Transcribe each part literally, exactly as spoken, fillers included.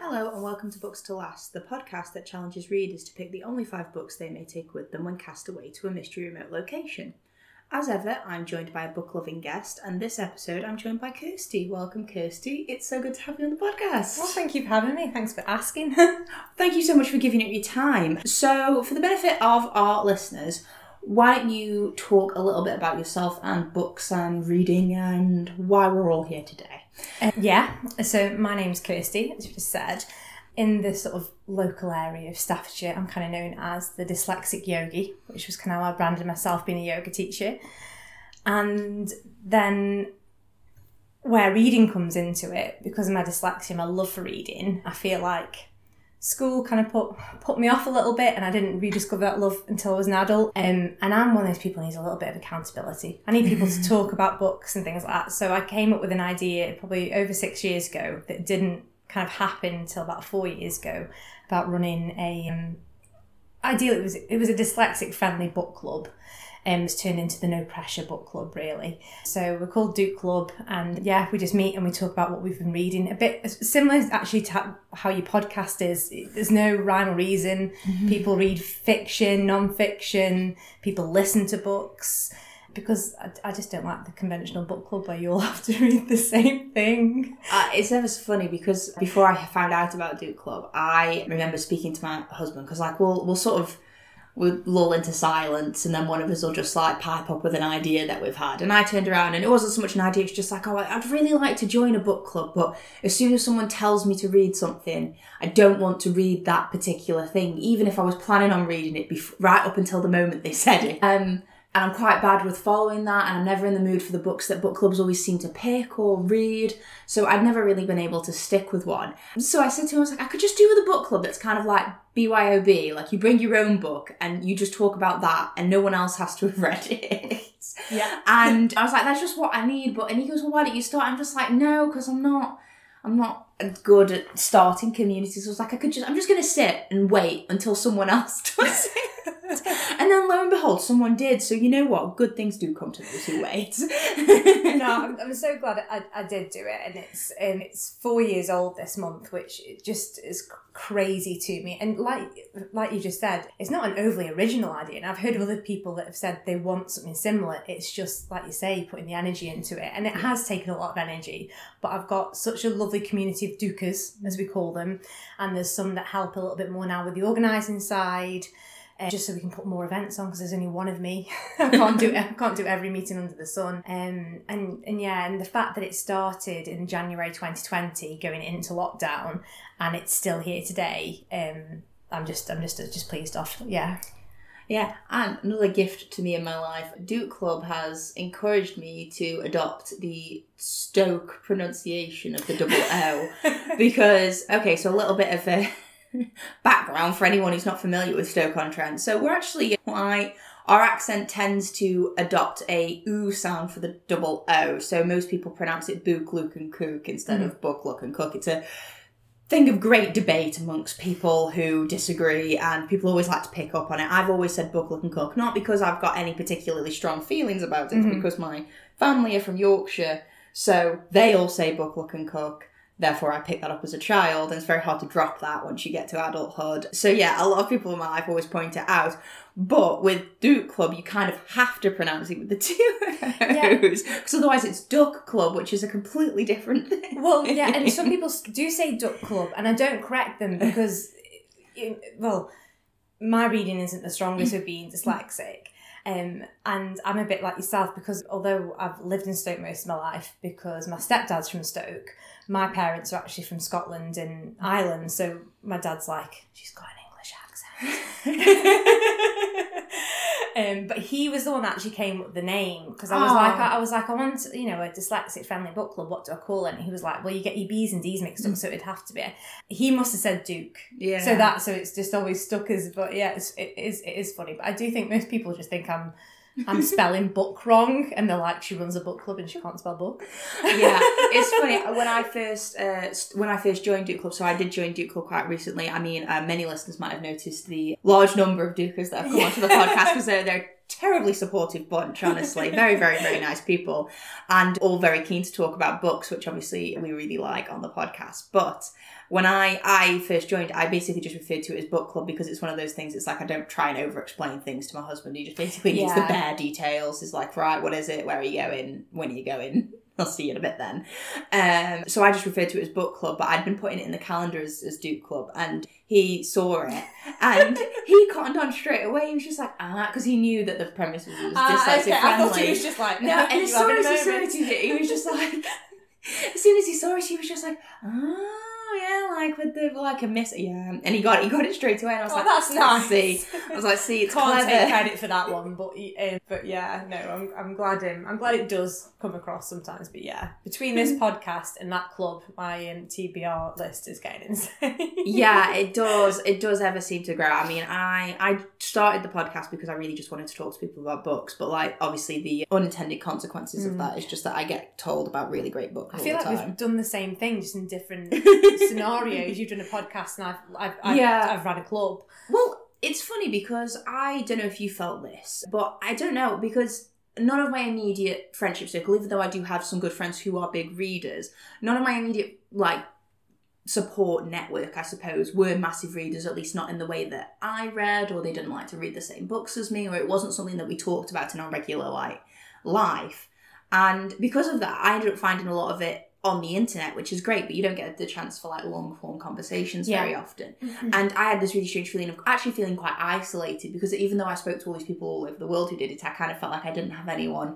Hello and welcome to Books to Last, the podcast that challenges readers to pick the only five books they may take with them when cast away to a mystery remote location. As ever, I'm joined by a book-loving guest, and this episode I'm joined by Kirsty. Welcome, Kirsty. It's so good to have you on the podcast. Well, thank you for having me. Thanks for asking. Thank you so much for giving up your time. So, for the benefit of our listeners, why don't you talk a little bit about yourself and books and reading and why we're all here today? Uh, yeah, so my name's Kirsty, as you just said. In the sort of local area of Staffordshire, I'm kind of known as the dyslexic yogi, which was kind of how I branded myself, being a yoga teacher. And then where reading comes into it, because of my dyslexia, my love for reading, I feel like school kind of put put me off a little bit, and I didn't rediscover that love until I was an adult. Um, and I'm one of those people who needs a little bit of accountability. I need people to talk about books and things like that. So I came up with an idea probably over six years ago that didn't kind of happen until about four years ago about running a, um, ideally it was, it was a dyslexic friendly book club. Um, it's turned into the No Pressure Book Club, really. So we're called Duke Club, and yeah, we just meet and we talk about what we've been reading. A bit similar, actually, to how your podcast is. There's no rhyme or reason. Mm-hmm. People read fiction, non-fiction. People listen to books. Because I, I just don't like the conventional book club where you all have to read the same thing. Uh, it's ever so funny because before I found out about Duke Club, I remember speaking to my husband because, like, we'll we'll sort of we'll lull into silence, and then one of us will just like pipe up with an idea that we've had. And I turned around, and it wasn't so much an idea; it's just like, oh, I'd really like to join a book club, but as soon as someone tells me to read something, I don't want to read that particular thing, even if I was planning on reading it before, right up until the moment they said it. Um. And I'm quite bad with following that, and I'm never in the mood for the books that book clubs always seem to pick or read. So I've never really been able to stick with one. So I said to him, I was like, I could just do with a book club that's kind of like B Y O B. Like, you bring your own book and you just talk about that and no one else has to have read it. Yeah. And I was like, that's just what I need. But and he goes, well, why don't you start? I'm just like, no, because I'm not... I'm not good at starting communities. I was like, I could just, I'm just going to sit and wait until someone else does it. And then lo and behold, someone did. So you know what? Good things do come to those who wait. No, I'm, I'm so glad I, I did do it. And it's um, it's four years old this month, which just is crazy to me. And like like you just said, it's not an overly original idea. And I've heard of other people that have said they want something similar. It's just, like you say, putting the energy into it. And it has taken a lot of energy. But I've got such a lovely community of Dukers, as we call them. And there's some that help a little bit more now with the organising side. Uh, just so we can put more events on, because there's only one of me. I can't do I can't do every meeting under the sun. Um, and and yeah, and the fact that it started in January twenty twenty, going into lockdown, and it's still here today. Um, I'm just I'm just just pleased off. Yeah. Yeah, and another gift to me in my life, Duke Club has encouraged me to adopt the Stoke pronunciation of the double O. Because, okay, so a little bit of a background for anyone who's not familiar with Stoke-on-Trent. So we're actually quite... Our accent tends to adopt a oo sound for the double O. So most people pronounce it book, look and cook instead mm. of book, look and cook. It's a thing of great debate amongst people who disagree, and people always like to pick up on it. I've always said book, look and cook, not because I've got any particularly strong feelings about it, mm-hmm. because my family are from Yorkshire, so they all say book, look and cook. Therefore, I picked that up as a child, and it's very hard to drop that once you get to adulthood. So yeah, a lot of people in my life always point it out. But with Duke Club, you kind of have to pronounce it with the two O's. Yeah. Because otherwise it's Duck Club, which is a completely different thing. Well, yeah, and some people do say Duck Club, and I don't correct them because, well, my reading isn't the strongest with being dyslexic. Um, and I'm a bit like yourself, because although I've lived in Stoke most of my life, because my stepdad's from Stoke, my parents are actually from Scotland and Ireland, so my dad's like, she's got an English accent. um, but he was the one that actually came up with the name, because I was oh. like, I, I was like, I want, you know, a dyslexic friendly book club. What do I call it? And he was like, well, you get your B's and D's mixed up, so it'd have to be. He must have said Duke. Yeah. So that, so it's just always stuck as. But yeah, it's, it is, it is funny. But I do think most people just think I'm. I'm spelling book wrong, and they're like, she runs a book club and she can't spell book. Yeah, it's funny. When I first uh, when I first joined Duke Club, so I did join Duke Club quite recently. I mean, uh, many listeners might have noticed the large number of Dukers that have come onto the podcast, because they're, they're a terribly supportive bunch, honestly. Very, very, very nice people, and all very keen to talk about books, which obviously we really like on the podcast. But when I, I first joined, I basically just referred to it as book club because it's one of those things, it's like I don't try and over-explain things to my husband. He just basically needs Yeah. the bare details. He's like, right, what is it? Where are you going? When are you going? I'll see you in a bit then. Um, so I just referred to it as book club, but I'd been putting it in the calendar as, as Duke Club, and he saw it, and he cottoned on straight away. He was just like, ah, because he knew that the premise was, was Ah, dyslexia okay. I friendly. thought he was just like, No, and as you soon having as a he moment? saw it, he was just like, as soon as he saw it, he was just like, oh yeah, like with the like a miss, yeah, and he got he got it straight away, and I was Oh, like, that's nice. See, I was like, see, it's Can't clever. take credit for that one, but uh, but yeah, no, I'm I'm glad him. I'm glad it does come across sometimes. But yeah, between this podcast and that club, my um, T B R list is getting insane. Yeah, it does. It does ever seem to grow. I mean, I I started the podcast because I really just wanted to talk to people about books, but like obviously the unintended consequences Mm. of that is just that I get told about really great books I all feel the like time. we've done the same thing, just in different scenarios. You've done a podcast, and I've I've I've, Yeah. I've run a club. Well, it's funny because I don't know if you felt this, but I don't know because none of my immediate friendship circle, even though I do have some good friends who are big readers, none of my immediate like support network, I suppose, were massive readers, at least not in the way that I read, or they didn't like to read the same books as me, or it wasn't something that we talked about in our regular like life. And because of that, I ended up finding a lot of it on the internet, which is great, but you don't get the chance for like long form conversations Yeah. very often. And I had this really strange feeling of actually feeling quite isolated, because even though I spoke to all these people all over the world who did it, I kind of felt like I didn't have anyone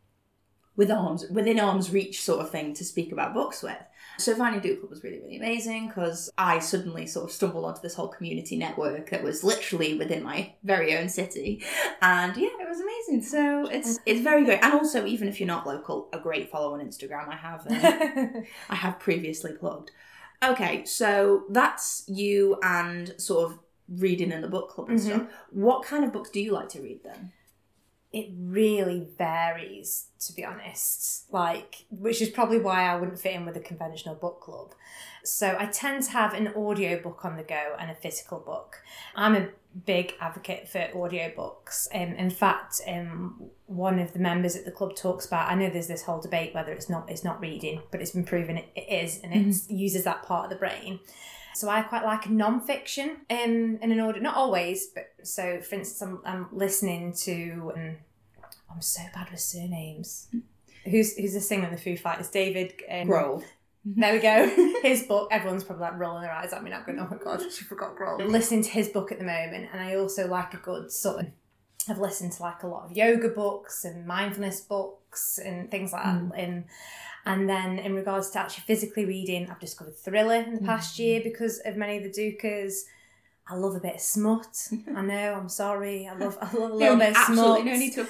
with arms within arm's reach sort of thing to speak about books with. So finding Duke Club was really, really amazing, because I suddenly sort of stumbled onto this whole community network that was literally within my very own city. And yeah, it was amazing. So it's it's very great. And also, even if you're not local, a great follow on Instagram. I have uh, I have previously plugged. Okay, so that's you and sort of reading in the book club and Mhm. stuff. What kind of books do you like to read then? It really varies, to be honest, like, which is probably why I wouldn't fit in with a conventional book club. So I tend to have an audiobook on the go and a physical book. I'm a big advocate for audiobooks. Um, in fact, um, one of the members at the club talks about, I know there's this whole debate whether it's not it's not reading, but it's been proven it, it is, and it uses that part of the brain. So I quite like non-fiction in, in an audio, not always, but so for instance, I'm, I'm listening to, um, I'm so bad with surnames. Who's who's the singer in the Foo Fighters? David um, Grohl. There we go. His book, everyone's probably like rolling their eyes at me now going, oh my God, she forgot Grohl. I'm listening to his book at the moment, and I also like a good sort of, I've listened to like a lot of yoga books and mindfulness books and things like Mm. that. And, and then in regards to actually physically reading, I've discovered thriller in the past year because of many of the Dukers. I love a bit of smut. I know, I'm sorry. I love I love a little No, bit of absolutely smut. no need to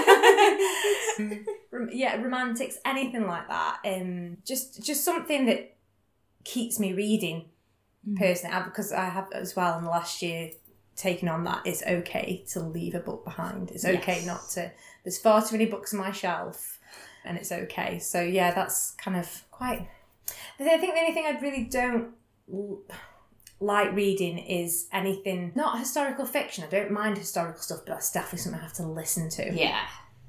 apologise. Rom- yeah, romantics, anything like that. Um, just just something that keeps me reading personally, I- because I have as well in the last year taken on that it's okay to leave a book behind. It's okay Yes. not to. There's far too many books on my shelf, and it's okay. So yeah, that's kind of quite. I think the only thing I really don't l- like reading is anything not historical fiction. I don't mind historical stuff, but that's definitely something I have to listen to. Yeah.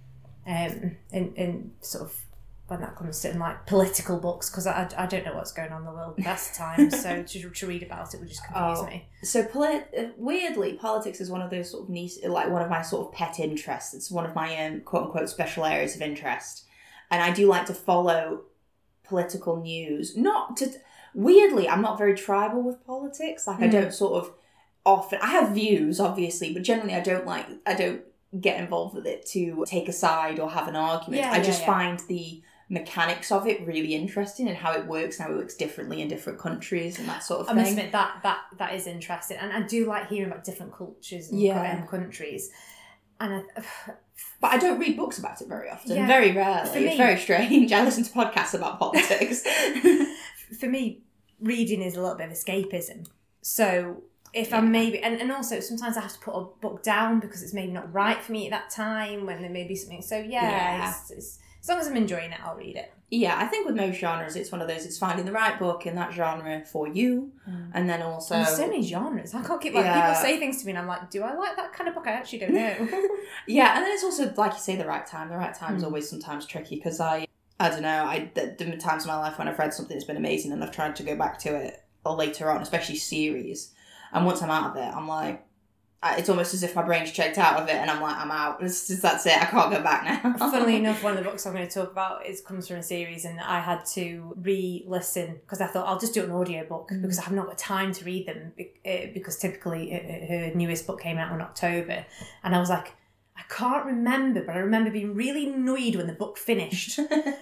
Um, in in sort of when that comes to in like political books, because I, I don't know what's going on in the world the best time, so to, to read about it would just confuse Oh. me. So polit- uh, weirdly, politics is one of those sort of niche, like one of my sort of pet interests. It's one of my um, quote unquote special areas of interest, and I do like to follow political news. Not to weirdly, I'm not very tribal with politics. Like I Mm. don't sort of often. I have views, obviously, but generally I don't like. I don't get involved with it to take a side or have an argument. Yeah, I yeah, just yeah. find the mechanics of it really interesting and how it works and how it works differently in different countries and that sort of I thing. must admit that that that is interesting, and I do like hearing about different cultures and Yeah. um, countries. And I, But I don't read books about it very often. Yeah. Very rarely. For It's me- very strange. I listen to podcasts about politics. for me, reading is a little bit of escapism. So if Yeah. I'm maybe, and, and also sometimes I have to put a book down because it's maybe not right for me at that time when there may be something. So yeah, Yeah. It's, it's, as long as I'm enjoying it, I'll read it. Yeah, I think with most genres, it's one of those, it's finding the right book in that genre for you. Mm. And then also... There's so many genres. I can't keep like Yeah. people say things to me and I'm like, do I like that kind of book? I actually don't know. Yeah, and then it's also, like you say, the right time. The right time is Mm. always sometimes tricky because I, I don't know, I, the, the times in my life when I've read something that's been amazing and I've tried to go back to it or later on, especially series. And once I'm out of it, I'm like, it's almost as if my brain's checked out of it, and I'm like, I'm out. It's just, that's it. I can't go back now. Funnily enough, one of the books I'm going to talk about is comes from a series, and I had to re-listen because I thought I'll just do an audiobook mm. because I have not got time to read them because typically her newest book came out in October, and I was like, I can't remember, but I remember being really annoyed when the book finished.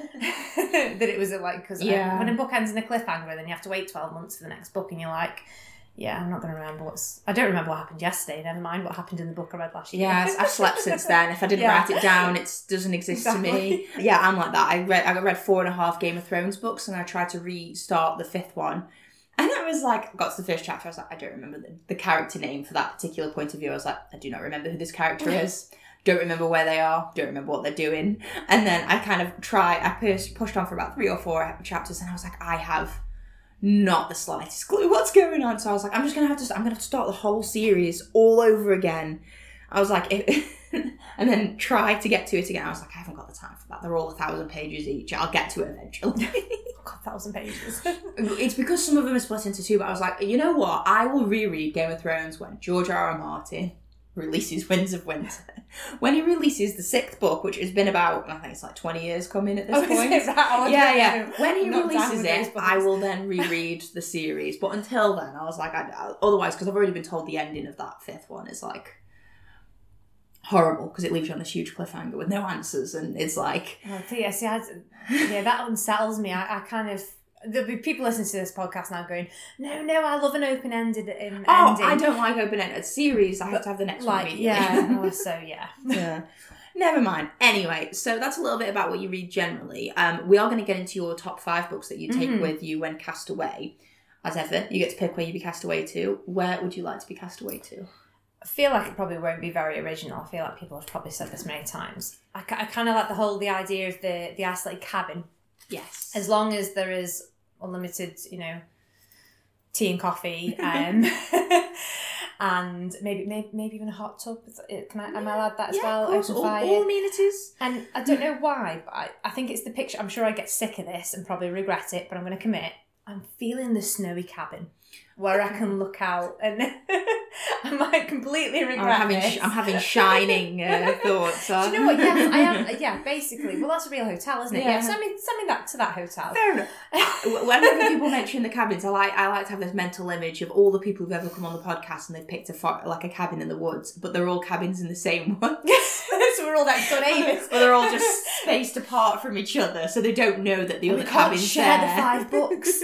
That it was like, because yeah. when a book ends in a cliffhanger, then you have to wait twelve months for the next book, and you're like, yeah, I'm not going to remember what's... I don't remember what happened yesterday, never mind what happened in the book I read last year. Yeah, I've slept since then. If I didn't yeah. write it down, it doesn't exist exactly. to me. Yeah, I'm like that. I read I read four and a half Game of Thrones books, and I tried to restart the fifth one. And I was like, got to the first chapter, I was like, I don't remember the, the character name for that particular point of view. I was like, I do not remember who this character is. Don't remember where they are. Don't remember what they're doing. And then I kind of tried... I pushed, pushed on for about three or four chapters, and I was like, I have... not the slightest clue what's going on. So I was like, I'm just gonna have to I'm gonna have to start the whole series all over again. I was like, if, and then try to get to it again. I was like, I haven't got the time for that. They're all a thousand pages each. I'll get to it eventually. Oh God, thousand pages. It's because some of them are split into two, but I was like, you know what? I will reread Game of Thrones when George R. R. Martin releases Winds of Winter. When he releases the sixth book, which has been about, I think it's like twenty years coming at this oh, point. Is it right? Yeah, yeah. When he releases it, I will then reread the series. But until then, I was like, I, I, otherwise, because I've already been told the ending of that fifth one is like horrible, because it leaves you on this huge cliffhanger with no answers, and it's like... Oh, yeah, see, I, yeah, that unsettles me. I, I kind of... There'll be people listening to this podcast now going, no, no, I love an open-ended um, oh, ending. I don't like open-ended series. I have to have the next like, one immediately. Yeah, oh, so yeah. Yeah. Never mind. Anyway, so that's a little bit about what you read generally. Um, we are going to get into your top five books that you take mm-hmm. with you when cast away. As ever, you get to pick where you be cast away to. Where would you like to be cast away to? I feel like it probably won't be very original. I feel like people have probably said this many times. I, I kind of like the whole, the idea of the, the isolated cabin. Yes. As long as there is unlimited, you know, tea and coffee, um, and maybe, maybe maybe even a hot tub. Can I? Am I allowed that as yeah, well? Of course, all, all amenities. And I don't know why, but I, I think it's the picture. I'm sure I get sick of this and probably regret it, but I'm going to commit. I'm feeling the snowy cabin where I can look out, and I might completely regret I'm having, this. I'm having shining uh, thoughts. Do you know what? Yes, I am. Yeah, basically. Well, that's a real hotel, isn't it? Yeah. yeah send me, send me that to that hotel. Fair enough. Whenever people mention the cabins, I like, I like to have this mental image of all the people who've ever come on the podcast and they've picked a fo- like a cabin in the woods, but they're all cabins in the same woods. So we're all next door neighbours. But they're all just spaced apart from each other, so they don't know that the and other we cabin's can't share there. the five books.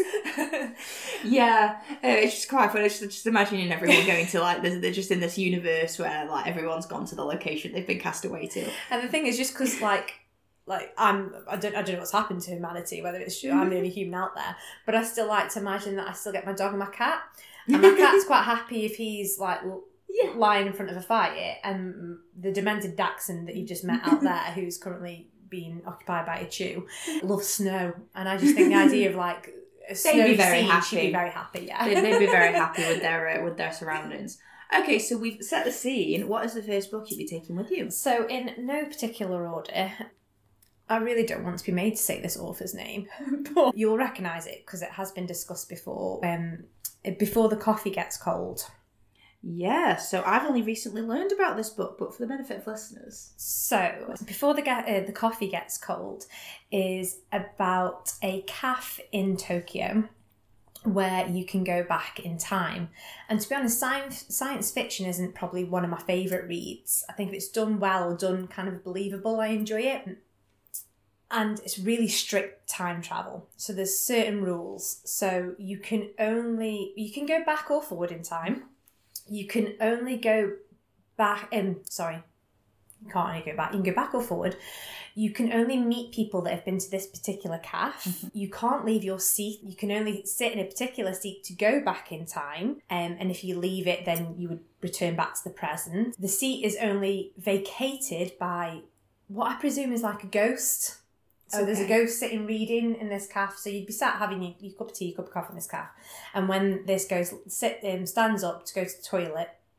Yeah, uh, it's just quite funny. Just, just imagining everyone going to like, they're, they're just in this universe where like everyone's gone to the location they've been cast away to. And the thing is, just because like, like I'm, I don't, I don't know what's happened to humanity. Whether it's mm-hmm. I'm the only human out there, but I still like to imagine that I still get my dog and my cat, and my cat's quite happy if he's like. Yeah. Lying in front of a fire, and the demented Dachshund that you've just met out there, who's currently being occupied by a chew, loves snow, and I just think the idea of like a they'd be very scene, happy. She'd be very happy. Yeah, they'd, they'd be very happy with their uh, with their surroundings. Okay, so we've set the scene. What is the first book you'd be taking with you? So, in no particular order. I really don't want to be made to say this author's name, but you'll recognise it because it has been discussed before. Um, Before the Coffee Gets Cold. Yeah, so I've only recently learned about this book, but for the benefit of listeners. So, Before the get, uh, the Coffee Gets Cold is about a cafe in Tokyo where you can go back in time. And to be honest, science, science fiction isn't probably one of my favourite reads. I think if it's done well or done kind of believable, I enjoy it. And it's really strict time travel. So there's certain rules. So you can only, you can go back or forward in time. You can only go back, um, sorry, you can't only go back, you can go back or forward. You can only meet people that have been to this particular cafe. Mm-hmm. You can't leave your seat. You can only sit in a particular seat to go back in time. Um, and if you leave it, then you would return back to the present. The seat is only vacated by what I presume is like a ghost. So okay. There's a ghost sitting reading in this cafe. So you'd be sat having your, your cup of tea, your cup of coffee in this cafe. And when this goes, sit um, stands up to go to the toilet,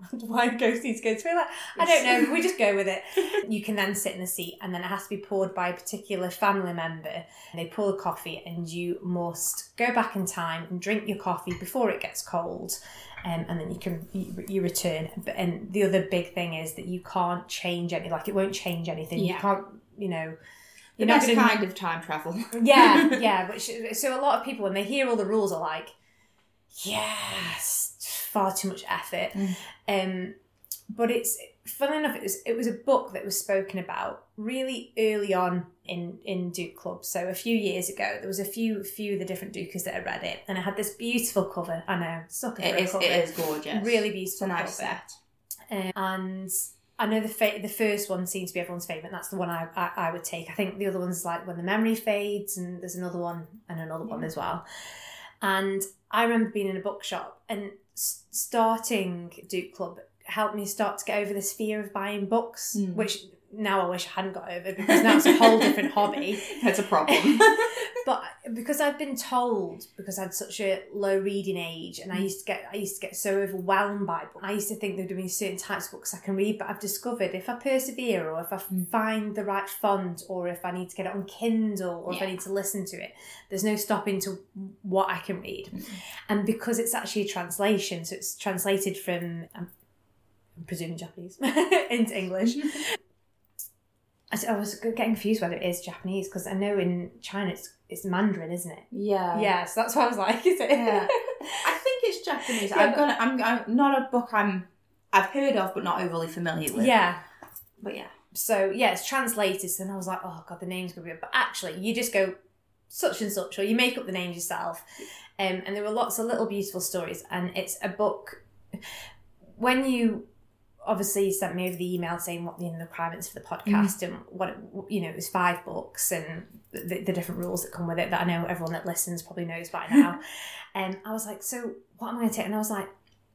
why ghosts need to go to the toilet. I don't know, we just go with it. You can then sit in the seat, and then it has to be poured by a particular family member. And they pour the coffee, and you must go back in time and drink your coffee before it gets cold. Um, and then you can you, you return. And the other big thing is that you can't change any, like it won't change anything. Yeah. You can't, you know... The You're best not gonna, kind of time travel. yeah, yeah. Which, so a lot of people, when they hear all the rules, are like, yes, far too much effort. Mm. Um, but it's, funnily enough, it was, it was a book that was spoken about really early on in, in Duke Club. So a few years ago, there was a few few of the different Dukers that had read it. And it had this beautiful cover. I know, sucker for it a is, cover. It is gorgeous. Really beautiful It's a nice cover. set. Um, and... I know the fa- the first one seems to be everyone's favourite, and that's the one I, I, I would take. I think the other one's like When the Memory Fades, and there's another one and another yeah. one as well. And I remember being in a bookshop, and s- starting Duke Club helped me start to get over this fear of buying books, mm. which now I wish I hadn't got over, because now it's a whole different hobby. That's a problem. But because I'd been told, because I had such a low reading age, and I used to get I used to get so overwhelmed by books. I used to think there would be certain types of books I can read, but I've discovered if I persevere, or if I find the right font, or if I need to get it on Kindle, or yeah. if I need to listen to it, there's no stopping to what I can read. Mm-hmm. And because it's actually a translation, so it's translated from, I'm presuming Japanese, into English. I was getting confused whether it is Japanese, because I know in China it's it's Mandarin, isn't it? Yeah. Yeah, so that's why I was like, is it? Yeah. I think it's Japanese. Yeah, I'm gonna. I'm, I'm not a book I'm I've heard of, but not overly familiar with. Yeah. But yeah. So yeah, it's translated. So then I was like, oh god, the name's gonna be. But actually, you just go such and such, or you make up the names yourself. Um, and there were lots of little beautiful stories, and it's a book. When you obviously sent me over the email saying what the requirements for the podcast, mm. and what it, you know, it was five books and the, the different rules that come with it that I know everyone that listens probably knows by now. And I was like, so what am I going to take? And I was like,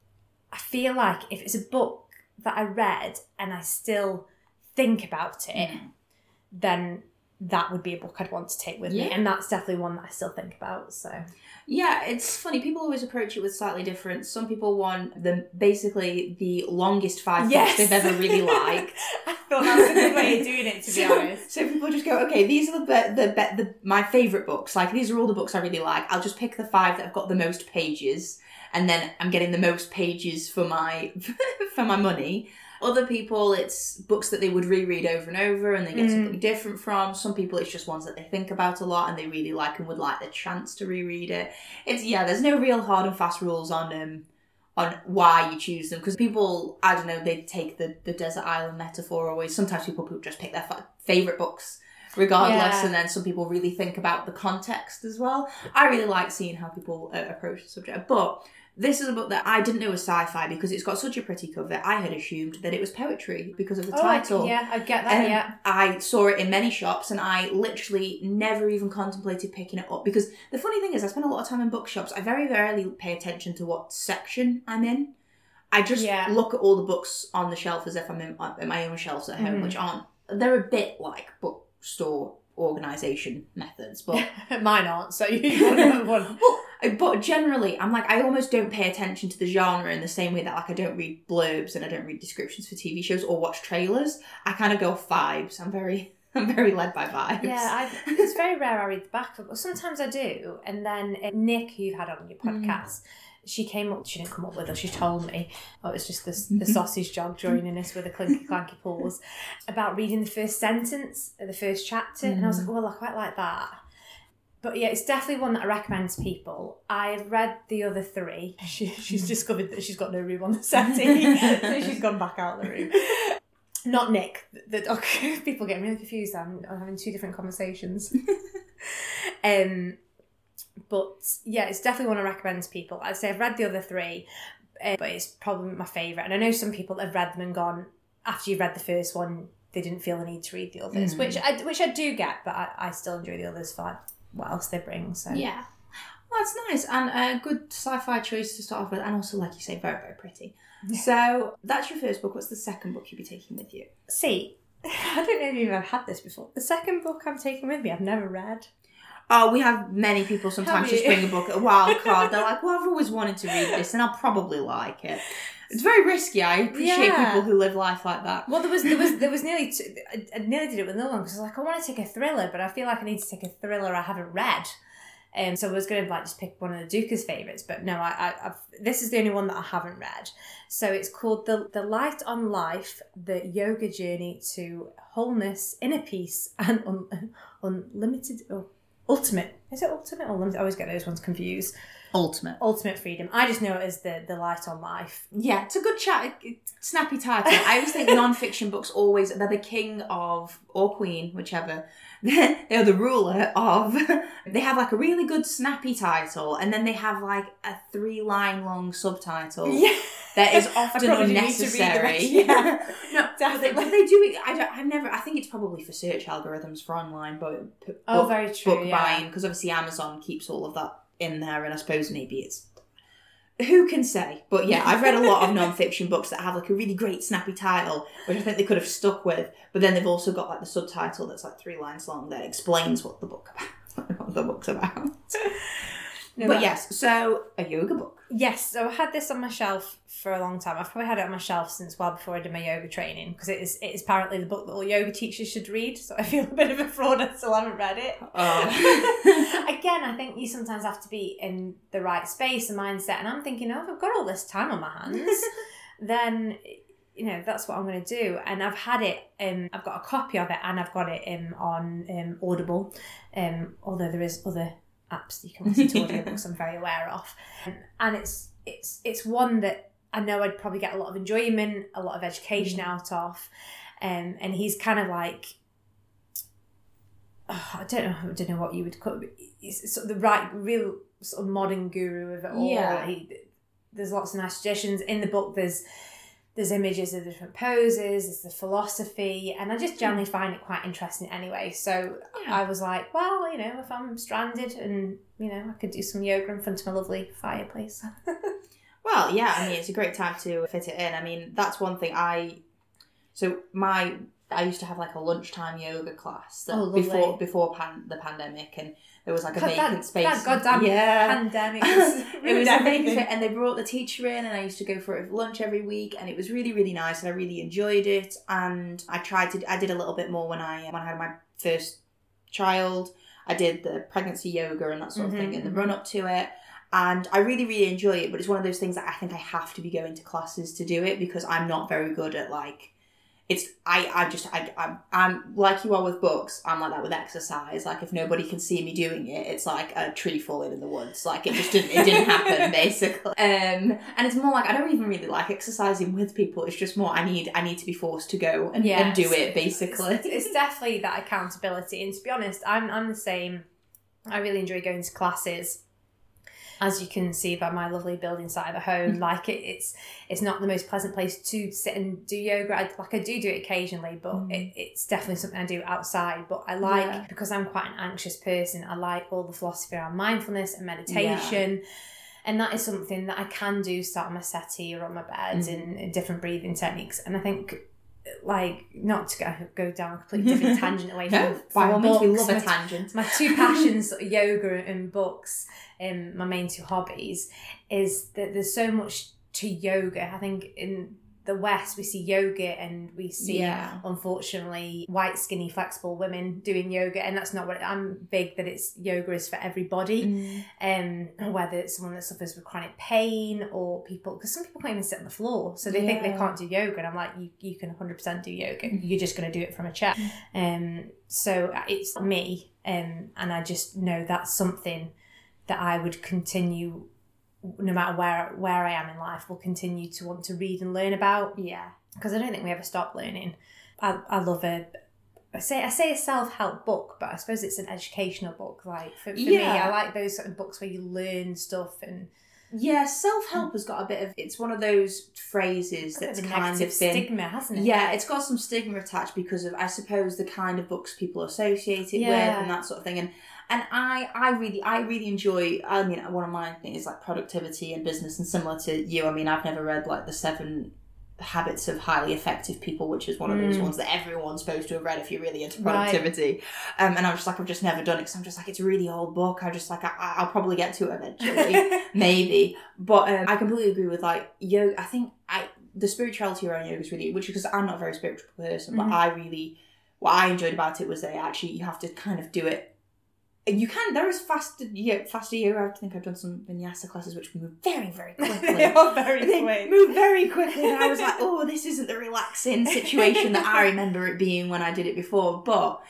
I feel like if it's a book that I read and I still think about it, mm. then that would be a book I'd want to take with yeah. me. And that's definitely one that I still think about. So yeah, it's funny. People always approach it with slightly different. Some people want the basically the longest five yes. books they've ever really liked. I thought that was a good way of doing it, to be so, honest. So people just go, okay, these are the, be- the, be- the my favourite books. Like, these are all the books I really like. I'll just pick the five that have got the most pages, and then I'm getting the most pages for my for my money. Other people, it's books that they would reread over and over and they get mm. something different from. Some people, it's just ones that they think about a lot and they really like and would like the chance to reread it. It's, yeah, there's no real hard and fast rules on um, on why you choose them. Because people, I don't know, they take the, the desert island metaphor always. Sometimes people just pick their fa- favourite books regardless. Yeah. And then some people really think about the context as well. I really like seeing how people uh, approach the subject. But this is a book that I didn't know was sci-fi because it's got such a pretty cover. I had assumed that it was poetry because of the oh, title. I, yeah, I get that, um, yeah. I saw it in many shops and I literally never even contemplated picking it up because the funny thing is I spend a lot of time in bookshops. I very rarely pay attention to what section I'm in. I just yeah. look at all the books on the shelf as if I'm in, in my own shelves at home, mm. which aren't... They're a bit like bookstore organisation methods, but... Mine aren't, so you want one. Well, but generally, I'm like, I almost don't pay attention to the genre in the same way that, like, I don't read blurbs and I don't read descriptions for T V shows or watch trailers. I kind of go off vibes. I'm very, I'm very led by vibes. Yeah, I, it's very rare I read the back of it, but sometimes I do. And then uh, Nick, who you've had on your podcast, mm. she came up, she didn't come up with us, she told me, oh, it was just the, the sausage jog joining us with a clinky clanky pause, about reading the first sentence of the first chapter. Mm. And I was like, well, I quite like that. But yeah, it's definitely one that I recommend to people. I've read the other three. She, she's discovered that she's got no room on the settee, so she's gone back out of the room. Not Nick. The, the, okay, people get really confused. I'm, I'm having two different conversations. um, but yeah, it's definitely one I recommend to people. I'd say I've read the other three, uh, but it's probably my favourite. And I know some people have read them and gone, after you've read the first one, they didn't feel the need to read the others, mm. which I which I do get, but I, I still enjoy the others for what else they bring. So yeah, well, that's nice and a good sci-fi choice to start off with, and also, like you say, very very pretty. Yeah. So that's your first book. What's the second book you'll be taking with you? See, I don't know if you've ever had this before. The second book I'm taking with me, I've never read. Oh, we have many people sometimes Have just you? bring a book, a wild card. They're like, well, I've always wanted to read this and I'll probably like it. It's very risky. I appreciate Yeah. people who live life like that. Well, there was there was there was nearly two, I, I nearly did it with another one because I was like, I want to take a thriller, but I feel like I need to take a thriller I haven't read. Um, so I was going to like just pick one of the Duca's favourites, but no, I, I I've, this is the only one that I haven't read. So it's called the the Light on Life: The Yoga Journey to Wholeness, Inner Peace, and un, Unlimited. Oh, ultimate. Is it ultimate or limited? I always get those ones confused. Ultimate. Ultimate freedom. I just know it as the the Light on Life. Yeah, it's a good chat, snappy title. I always think non-fiction books always, they're the king of, or queen, whichever. They're the ruler of, they have like a really good snappy title and then they have like a three line long subtitle. Yeah. That is I often probably need to read the unnecessary. rest, yeah. No, but they, but they do it. I don't. I've never. I think it's probably for search algorithms for online, but p- Oh, book, very true, book yeah. buying, because obviously Amazon keeps all of that in there, and I suppose maybe it's. Who can say? But yeah, I've read a lot of non-fiction books that have like a really great snappy title, which I think they could have stuck with. But then they've also got like the subtitle that's like three lines long that explains what the book about, what the book's about. No, but that- yes, so a yoga book. Yes, so I had this on my shelf for a long time. I've probably had it on my shelf since well before I did my yoga training because it is it is apparently the book that all yoga teachers should read. So I feel a bit of a fraud. I still haven't read it. Oh. Again, I think you sometimes have to be in the right space and mindset. And I'm thinking, oh, if I've got all this time on my hands, then you know that's what I'm going to do. And I've had it. Um, I've got a copy of it, and I've got it um, on um, Audible. Um, although there is other apps that you can listen to audiobooks I'm very aware of, and, and it's it's it's one that I know I'd probably get a lot of enjoyment, a lot of education Mm. out of, um, and he's kind of like oh, I don't know I don't know what you would call it. He's sort of the right real sort of modern guru of it all. Yeah. He, there's lots of nice suggestions in the book. There's There's images of different poses, there's the philosophy, and I just generally find it quite interesting anyway. So Yeah. I was like, well, you know, if I'm stranded and, you know, I could do some yoga in front of my lovely fireplace. Well, yeah, I mean, it's a great time to fit it in. I mean, that's one thing I... So my... I used to have like a lunchtime yoga class that Oh, lovely. before before pan, the pandemic, and there was like a God, vacant that, space. That goddamn yeah. pandemic. It was a ruined vacant everything. space, and they brought the teacher in, and I used to go for it for lunch every week, and it was really, really nice, and I really enjoyed it. And I tried to, I did a little bit more when I when I had my first child. I did the pregnancy yoga and that sort of Mm-hmm, thing in the run up to it. And I really, really enjoy it, but it's one of those things that I think I have to be going to classes to do it because I'm not very good at like, it's, I, I just, I, I'm, I'm like you are with books, I'm like that with exercise. Like if nobody can see me doing it, it's like a tree falling in the woods. Like it just didn't, it didn't happen basically. Um, and it's more like, I don't even really like exercising with people. It's just more, I need, I need to be forced to go and, Yeah, and do it's- it basically. It's, it's definitely that accountability. And to be honest, I'm I'm the same. I really enjoy going to classes. As you can see by my lovely building site of a home, like it, it's it's not the most pleasant place to sit and do yoga. I, like I do do it occasionally, but Mm. it, it's definitely something I do outside. But I like, Yeah. because I'm quite an anxious person, I like all the philosophy around mindfulness and meditation. And that is something that I can do, start on my settee or on my bed Mm. in, in different breathing techniques. And I think, like, not to go, go down a completely different tangent away from, No, by from all means, we books, love a my- tangent. my two passions, yoga and books, um, my main two hobbies, is that there's so much to yoga. I think in the West we see yoga and we see, Yeah. unfortunately, white, skinny, flexible women doing yoga, and that's not what I'm big that it's yoga is for everybody. Mm. Um, whether it's someone that suffers with chronic pain or people, because some people can't even sit on the floor, so they think they Yeah. can't do yoga, and I'm like, you, you can one hundred percent do yoga. You're just going to do it from a chair. Um, so it's me, um, and I just know that's something that I would continue, no matter where where I am in life, will continue to want to read and learn about, Yeah. because I don't think we ever stop learning. I, I love a, I say I say a self-help book, but I suppose it's an educational book. Like for, for me, Yeah. I like those sort of books where you learn stuff and Yeah, self-help has got a bit of, it's one of those phrases a bit that's of a kind negative of been, stigma, hasn't it? yeah, it's got some stigma attached because of, I suppose, the kind of books people associate it Yeah. with and that sort of thing. And and I, I really, I really enjoy, I mean, one of my things is like productivity and business, and similar to you, I mean, I've never read like the seven Habits of Highly Effective People, which is one of those Mm. ones that everyone's supposed to have read if you're really into productivity. Right. Um, and I'm just like, I've just never done it because I'm just like, it's a really old book. I just like, I, I'll probably get to it eventually, maybe. But um, I completely agree with like yoga. I think I the spirituality around yoga is really, which is because I'm not a very spiritual person, but mm-hmm. I really, what I enjoyed about it was that actually you have to kind of do it. You can, there is faster, yeah, faster yoga. I think I've done some vinyasa classes which move very, very quickly. They are very they quick. move very quickly. And I was like, oh, this isn't the relaxing situation that I remember it being when I did it before. But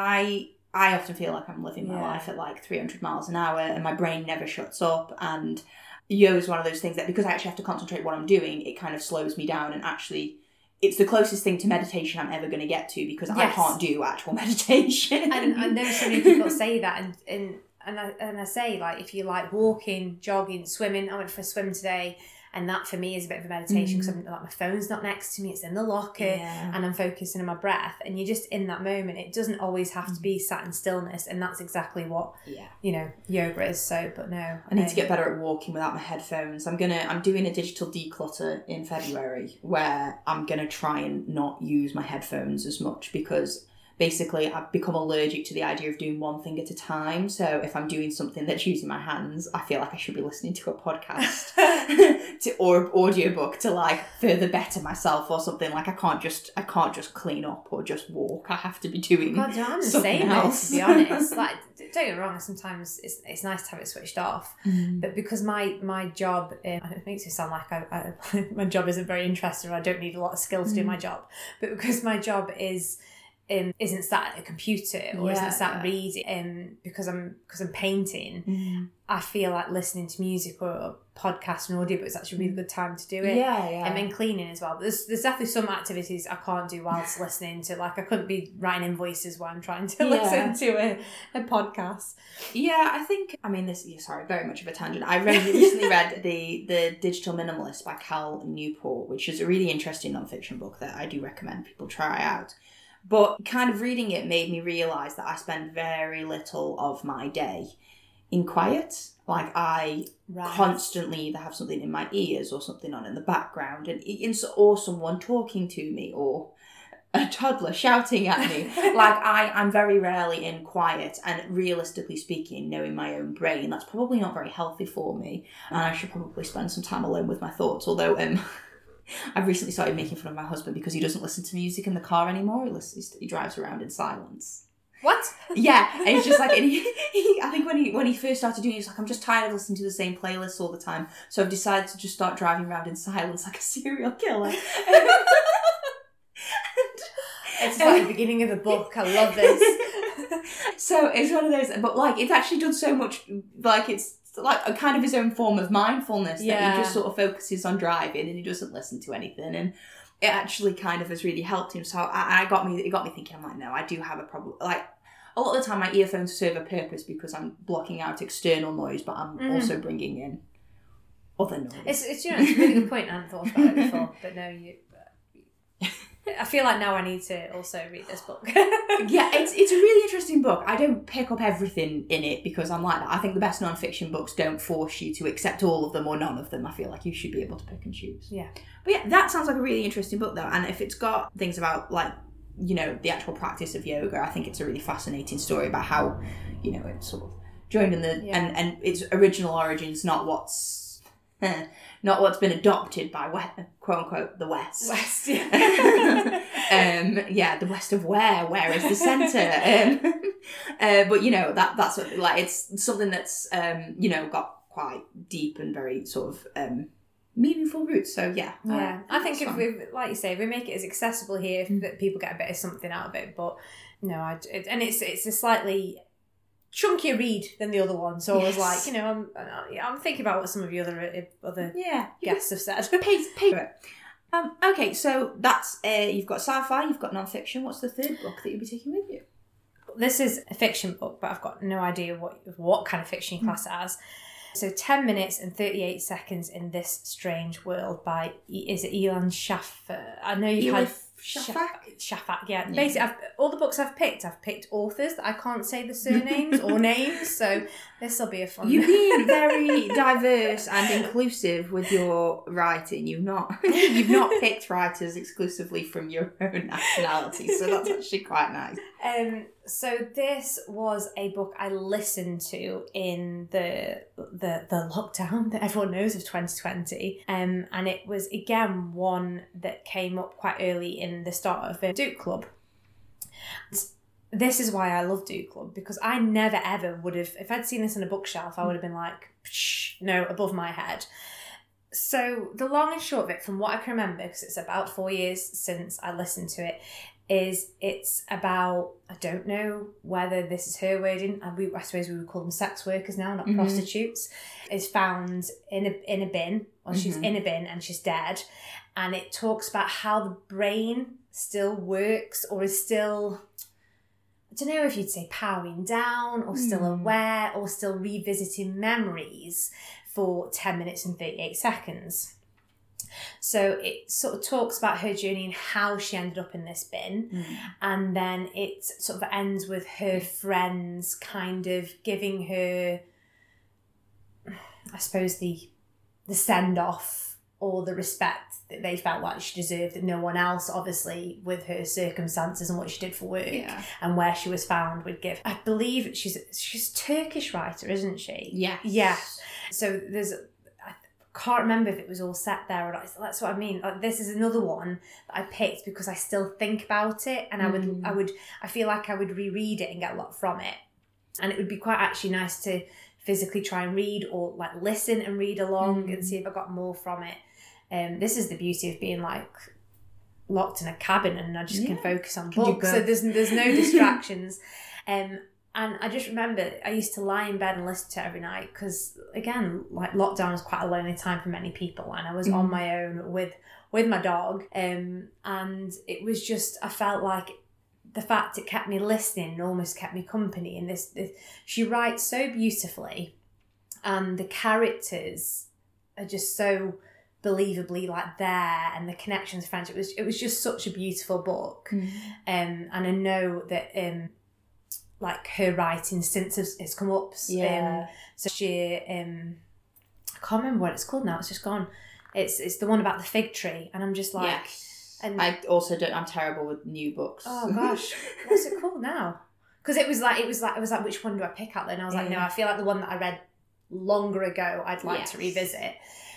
I I often feel like I'm living my yeah. life at like three hundred miles an hour and my brain never shuts up. And yoga is one of those things that because I actually have to concentrate what I'm doing, it kind of slows me down and actually... It's the closest thing to meditation I'm ever going to get to because yes. I can't do actual meditation. And I know so many people say that, and and and I, and I say, like, if you like walking, jogging, swimming, I went for a swim today, and that for me is a bit of a meditation because mm. like my phone's not next to me, it's in the locker, yeah. and I'm focusing on my breath, and you're just in that moment. It doesn't always have to be sat in stillness, and that's exactly what yeah. you know yoga is. So, but no, I need um, to get better at walking without my headphones. I'm gonna I'm doing a digital declutter in February where I'm gonna try and not use my headphones as much because basically I've become allergic to the idea of doing one thing at a time. So if I'm doing something that's using my hands, I feel like I should be listening to a podcast to, or an audiobook to like further better myself or something. Like I can't just I can't just clean up or just walk. I have to be doing God, I'm the something same else. To be honest. Like, don't get me wrong, sometimes it's it's nice to have it switched off. Mm. But because my my job, um, it makes it sound like I, I, my job isn't very interesting or I don't need a lot of skill to mm. do my job. But because my job is... Um, isn't sat at a computer or yeah, isn't sat yeah. reading um, because I'm because I'm painting, mm. I feel like listening to music or a podcast and audio, but it's actually a really good time to do it. Yeah, yeah. And then cleaning as well. But there's there's definitely some activities I can't do whilst listening to. Like I couldn't be writing invoices while I'm trying to yeah. listen to a, a podcast. Yeah, I think. I mean, this. Yeah, sorry, very much of a tangent. I read, recently read the the Digital Minimalist by Cal Newport, which is a really interesting nonfiction book that I do recommend people try out. But kind of reading it made me realise that I spend very little of my day in quiet. Like I right. constantly either have something in my ears or something on in the background, and or someone talking to me or a toddler shouting at me. Like I, I'm very rarely in quiet, and realistically speaking, knowing my own brain, that's probably not very healthy for me. And I should probably spend some time alone with my thoughts. Although um. I've recently started making fun of my husband because he doesn't listen to music in the car anymore. He, listens, he drives around in silence. What? Yeah, and it's just like, and he, he, I think when he when he first started doing it, he's like, I'm just tired of listening to the same playlists all the time. So I've decided to just start driving around in silence like a serial killer. It's like the beginning of a book. I love this. So it's one of those, but like it's actually done so much, like it's like a kind of his own form of mindfulness yeah. that he just sort of focuses on driving and he doesn't listen to anything, and it actually kind of has really helped him. So I, I got me, it got me thinking. I'm like, no, I do have a problem. Like a lot of the time, my earphones serve a purpose because I'm blocking out external noise, but I'm mm. also bringing in other noise. It's, it's you know, it's a really good point. I hadn't thought about it before, but no, you. I feel like now I need to also read this book. Yeah, it's it's a really interesting book. I don't pick up everything in it because I'm like that. I think the best non-fiction books don't force you to accept all of them or none of them. I feel like you should be able to pick and choose. Yeah. But yeah, that sounds like a really interesting book though. And if it's got things about like, you know, the actual practice of yoga, I think it's a really fascinating story about how, you know, it's sort of joined in the, yeah. and, and its original origins, not what's, not what's been adopted by, quote unquote, the West. West, yeah. um, yeah, the West of where? Where is the centre? Um, uh, but, you know, that that's what, like, it's something that's, um, you know, got quite deep and very sort of um, meaningful roots. So, yeah. Yeah. Uh, I think if we, like you say, if we make it as accessible here, mm. that people get a bit of something out of it. But, no, I, it, and it's it's a slightly chunkier read than the other one, so yes. I was like, you know, I'm I'm thinking about what some of the other other yeah guests have said. Pay, pay for it. Um, okay, so that's uh, you've got sci-fi, you've got non-fiction. What's the third book that you'll be taking with you? This is a fiction book, but I've got no idea what what kind of fiction you class it as. So ten minutes and thirty-eight seconds in this strange world by, is it Elon Schaffer? I know you've Elif, had... Shafak? Shafak, yeah. yeah. Basically, I've, all the books I've picked, I've picked authors that I can't say the surnames or names, so this will be a fun... You've been very diverse and inclusive with your writing. You've not you've not picked writers exclusively from your own nationality, so that's actually quite nice. Um, so this was a book I listened to in the the the lockdown that everyone knows of twenty twenty, um, and it was again one that came up quite early in the start of the Duke Club. This is why I love Duke Club, because I never ever would have, if I'd seen this on a bookshelf, I would have been like, no, above my head. So the long and short of it, from what I can remember, because it's about four years since I listened to it, is it's about, I don't know whether this is her wording, and we, I suppose we would call them sex workers now, not mm-hmm. prostitutes, is found in a in a bin, or mm-hmm. she's in a bin and she's dead, and it talks about how the brain still works, or is still, I don't know if you'd say powering down, or still mm. aware, or still revisiting memories for ten minutes and thirty-eight seconds. So it sort of talks about her journey and how she ended up in this bin. Mm. And then it sort of ends with her friends kind of giving her, I suppose, the the send-off or the respect that they felt like she deserved, that no one else, obviously, with her circumstances and what she did for work yeah. and where she was found, would give. I believe she's she's a Turkish writer, isn't she? Yes. Yeah. So there's... can't remember if it was all set there or not. That's what I mean. Like, this is another one that I picked because I still think about it, and I would, mm. I would, I feel like I would reread it and get a lot from it. And it would be quite actually nice to physically try and read, or like listen and read along mm. and see if I got more from it. Um, this is the beauty of being like locked in a cabin, and I just yeah. can focus on books. So there's there's no distractions. Um, And I just remember I used to lie in bed and listen to it every night because, again, like lockdown was quite a lonely time for many people, and I was mm. on my own with with my dog. Um, and it was just, I felt like the fact it kept me listening and almost kept me company. And this, this she writes so beautifully, and the characters are just so believably like there, and the connections, friendship. It was it was just such a beautiful book. Mm. Um, and I know that um. like her writing since has, has come up. Yeah. Um, so she, um, I can't remember what it's called now. It's just gone. It's it's the one about the fig tree, and I'm just like, yes. and I also don't. I'm terrible with new books. Oh gosh, what's it called now? Because it was like it was like it was like which one do I pick up? Then I was like, yeah. no, I feel like the one that I read longer ago, I'd like yes. to revisit.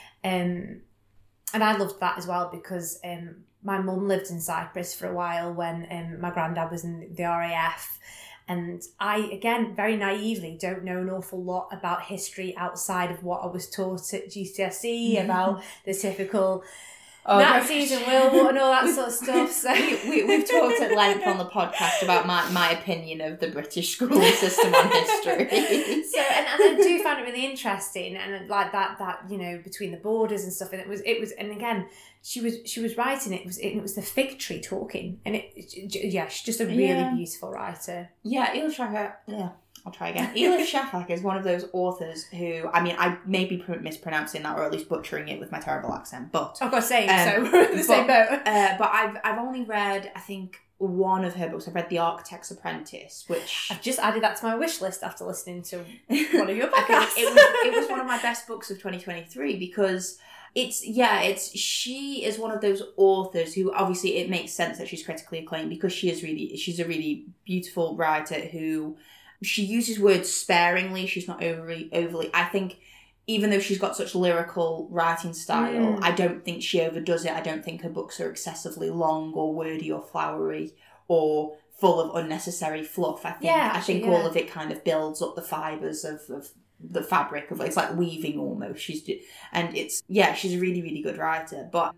Um, and I loved that as well because um, my mum lived in Cyprus for a while when um, my granddad was in the R A F. And I, again, very naively don't know an awful lot about history outside of what I was taught at G C S E about the typical oh, Nazis and World War and all that sort of stuff. So we, we, we've talked at length on the podcast about my, my opinion of the British school system on history. So, and, and I do find it really interesting, and like that, that you know, between the borders and stuff. And it was, it was, and again, she was, she was writing it. It was, it was the fig tree talking, and it, it yeah, she's just a really yeah. beautiful writer. Yeah, Elif Shafak. Yeah, I'll try again. Elif Shafak is one of those authors who, I mean, I may be mispronouncing that or at least butchering it with my terrible accent, but I've got to say, um, so we're in the but, same boat. Uh, but I've, I've only read, I think, one of her books. I've read The Architect's Apprentice, which I've just added that to my wish list after listening to one of your podcasts. it, was, it was one of my best books of twenty twenty-three because it's, yeah, it's, she is one of those authors who obviously it makes sense that she's critically acclaimed because she is really, she's a really beautiful writer who, she uses words sparingly. She's not overly, overly, I think, even though she's got such lyrical writing style, mm. I don't think she overdoes it. I don't think her books are excessively long or wordy or flowery or full of unnecessary fluff. I think yeah, I think yeah. all of it kind of builds up the fibres of, of the fabric of it's like weaving almost. She's and it's yeah, she's a really really good writer, but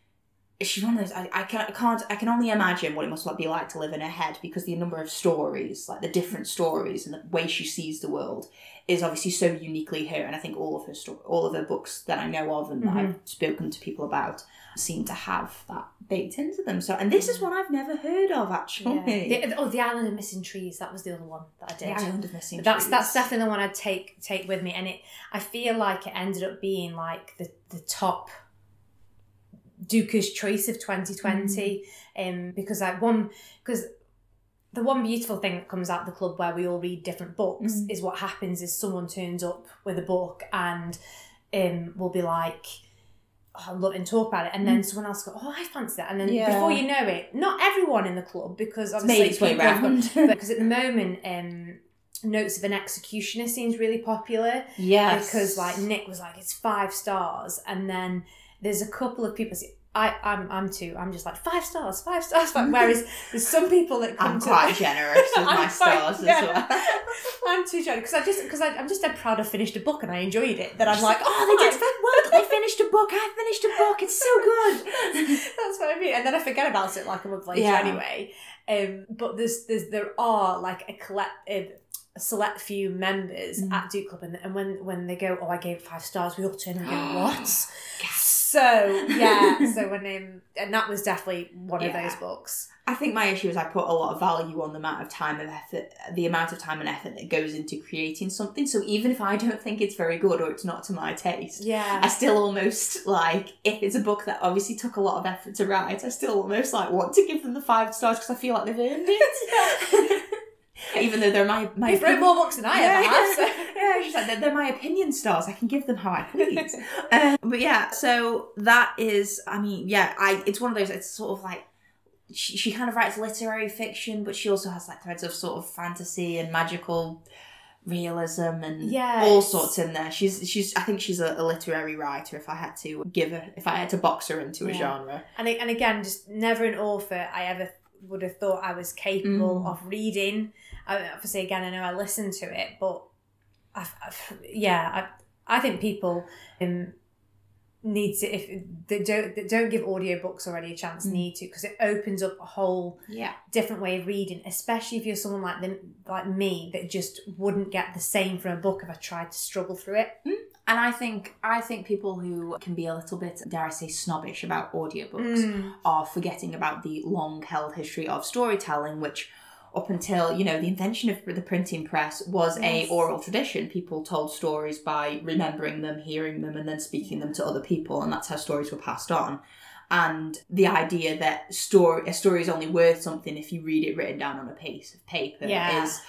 she's one of those. I, I can I can't I can only imagine what it must be like to live in her head because the number of stories, like the different stories and the way she sees the world, is obviously so uniquely her. And I think all of her sto- all of her books that I know of and mm-hmm. that I've spoken to people about seem to have that baked into them. So, and this is one I've never heard of actually. Yeah. The, oh, the Island of Missing Trees. That was the other one that I did. The Island of Missing that's, Trees. That's definitely the one I'd take take with me. And it, I feel like it ended up being like the the top. Duca's Choice of twenty twenty, mm. um, because like one because. The one beautiful thing that comes out of the club where we all read different books mm. is what happens is someone turns up with a book and um, will be like, oh, I love it and talk about it. And mm. then someone else will go, oh, I fancy that. And then yeah. before you know it, not everyone in the club, because obviously it's made its way round. Because at the moment, um, Notes of an Executioner seems really popular. Yes. Because like Nick was like, it's five stars. And then there's a couple of people... I, I'm I'm too. I'm just like five stars, five stars. Whereas there's some people that come I'm to... quite generous with my stars quite, yeah. as well. I'm too generous because I just because I'm just dead proud I finished a book and I enjoyed it. That I'm like, oh, oh they did well. They finished a book. I finished a book. It's so good. That's what I mean. And then I forget about it like a month later yeah. anyway. Um, but there's there's there are like a collective. A select few members mm. at Duke Club, and, and when when they go, oh, I gave it five stars, we all turn and go, what? Yes. So yeah, so when um, and that was definitely one yeah. of those books. I think my issue is I put a lot of value on the amount of time and effort, the amount of time and effort that goes into creating something. So even if I don't think it's very good or it's not to my taste, yeah, I still almost like, if it's a book that obviously took a lot of effort to write, I still almost like want to give them the five stars because I feel like they've earned it. Even though they're my... my You've written more books than I yeah, ever have. So. Yeah, she's like, they're, they're my opinion stars. I can give them how I please. um, but yeah, so that is, I mean, yeah, I. It's one of those, it's sort of like, she, she kind of writes literary fiction, but she also has like threads of sort of fantasy and magical realism and yes. all sorts in there. She's, she's. I think she's a, a literary writer, if I had to give her, if I had to box her into yeah. a genre. And, and again, just never an author I ever would have thought I was capable mm. of reading. I, obviously, again, I know I listened to it, but I've, I've, yeah, I I think people um, need to, if they don't they don't give audiobooks already a chance, mm. need to, because it opens up a whole yeah. different way of reading, especially if you're someone like them, like me, that just wouldn't get the same from a book if I tried to struggle through it. Mm. And I think I think people who can be a little bit, dare I say, snobbish about audiobooks mm. are forgetting about the long-held history of storytelling, which up until, you know, the invention of the printing press was yes. a oral tradition. People told stories by remembering them, hearing them, and then speaking them to other people, and that's how stories were passed on. And the idea that story a story is only worth something if you read it written down on a piece of paper yeah. is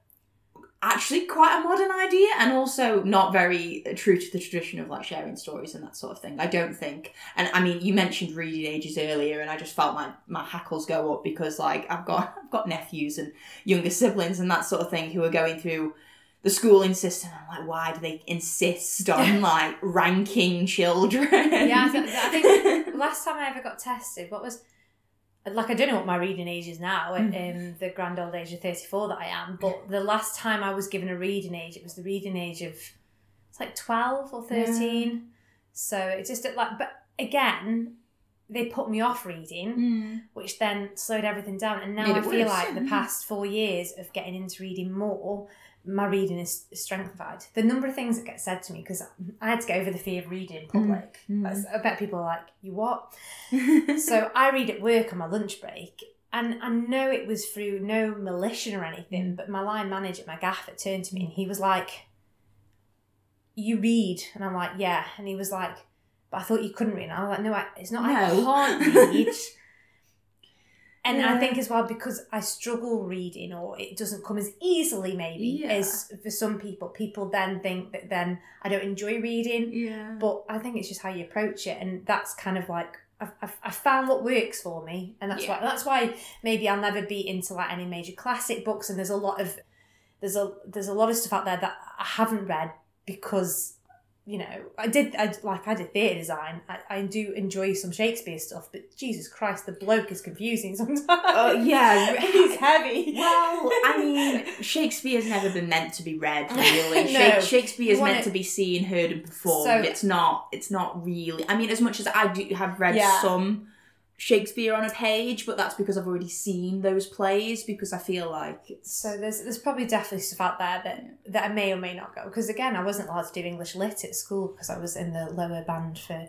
actually quite a modern idea, and also not very true to the tradition of like sharing stories and that sort of thing. I don't think, and I mean, you mentioned reading ages earlier, and I just felt my my hackles go up because like I've got I've got nephews and younger siblings and that sort of thing who are going through the schooling system. I'm like, why do they insist on like ranking children? Yeah, I think, I think last time I ever got tested, what was. Like, I don't know what my reading age is now, at mm. um, the grand old age of thirty-four that I am, but the last time I was given a reading age, it was the reading age of, it's like twelve or thirteen. Yeah. So it's just, like, but again, they put me off reading, mm. which then slowed everything down. And now Made I feel worse. like the past four years of getting into reading more, my reading is strengthened. The number of things that get said to me, because I had to get over the fear of reading in public. Mm. I bet people are like, you what? So I read at work on my lunch break, and I know it was through no malicious or anything, mm. but my line manager, my gaffer, turned to me and he was like, you read? And I'm like, yeah. And he was like, but I thought you couldn't read. And I was like, no, I, it's not, no. I can't read. And yeah. I think as well, because I struggle reading, or it doesn't come as easily maybe yeah. as for some people, people then think that then I don't enjoy reading. Yeah. But I think it's just how you approach it. And that's kind of like, I've, I've, I've found what works for me. And that's yeah. why that's why maybe I'll never be into like any major classic books. And there's a lot of, there's a, there's a lot of stuff out there that I haven't read because, you know, I did, I, like, I did theatre design. I, I do enjoy some Shakespeare stuff, but Jesus Christ, the bloke is confusing sometimes. Oh, uh, yeah. He's heavy. Well, I mean, Shakespeare's never been meant to be read, really. no. Shakespeare is meant it, to be seen, heard and performed. So, it's not, it's not really, I mean, as much as I do have read yeah. some Shakespeare on a page, but that's because I've already seen those plays, because I feel like it's... So there's there's probably definitely stuff out there that, that I may or may not go, because again, I wasn't allowed to do English lit at school because I was in the lower band for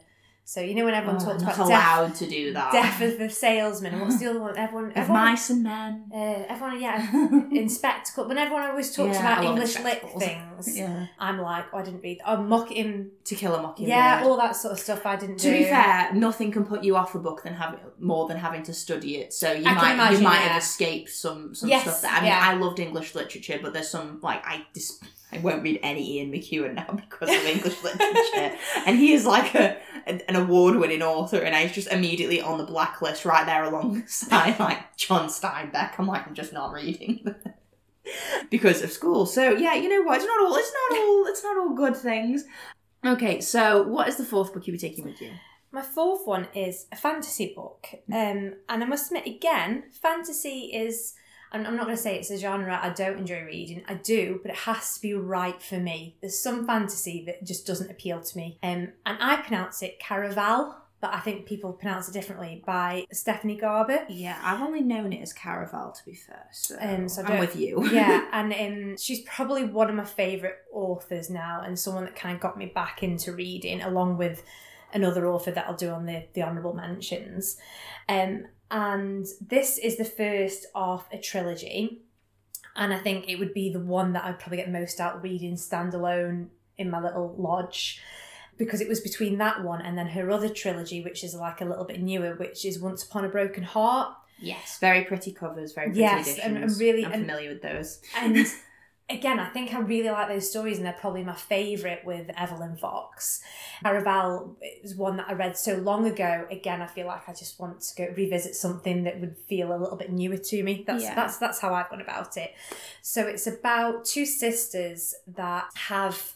So, you know when everyone Oh, talks I'm not about allowed death, to do that. death of the salesman, and what's the other one? Everyone, Of everyone mice and men. Uh, everyone, yeah, in spectacle. When everyone always talks Yeah, about I love English lit spectacles. things, Yeah. I'm like, oh, I didn't read. Oh, mock him. To Kill a Mockingbird. Yeah, all that sort of stuff I didn't To do. be fair, nothing can put you off a book than having more than having to study it. So you I can might imagine, you might yeah. have escaped some some Yes, stuff there. I mean, yeah. I loved English literature, but there's some like I dis- I won't read any Ian McEwan now because of English literature, and he is like a an award-winning author, and I was just immediately on the blacklist right there alongside like John Steinbeck. I'm like, I'm just not reading because of school. So yeah, you know what? It's not all. It's not all. It's not all good things. Okay, so what is the fourth book you were taking with you? My fourth one is a fantasy book, um, and I must admit, again, fantasy is. I'm I'm not going to say it's a genre I don't enjoy reading. I do, but it has to be right for me. There's some fantasy that just doesn't appeal to me, um, and I pronounce it Caraval, but I think people pronounce it differently, by Stephanie Garber. Yeah, I've only known it as Caraval, to be fair, so, Um, so I I'm don't- with you. Yeah, and um, she's probably one of my favourite authors now, and someone that kind of got me back into reading, along with another author that I'll do on the, the honourable mentions. Um, and this is the first of a trilogy, and I think it would be the one that I'd probably get most out reading standalone in my little lodge, because it was between that one and then her other trilogy, which is like a little bit newer, which is Once Upon a Broken Heart. Yes, very pretty covers, very pretty Yes, editions. and- and really- I'm and- familiar with those. And again, I think I really like those stories, and they're probably my favourite with Evelyn Fox. Caraval is one that I read so long ago. Again, I feel like I just want to go revisit something that would feel a little bit newer to me. That's Yeah. that's that's how I've gone about it. So it's about two sisters that have.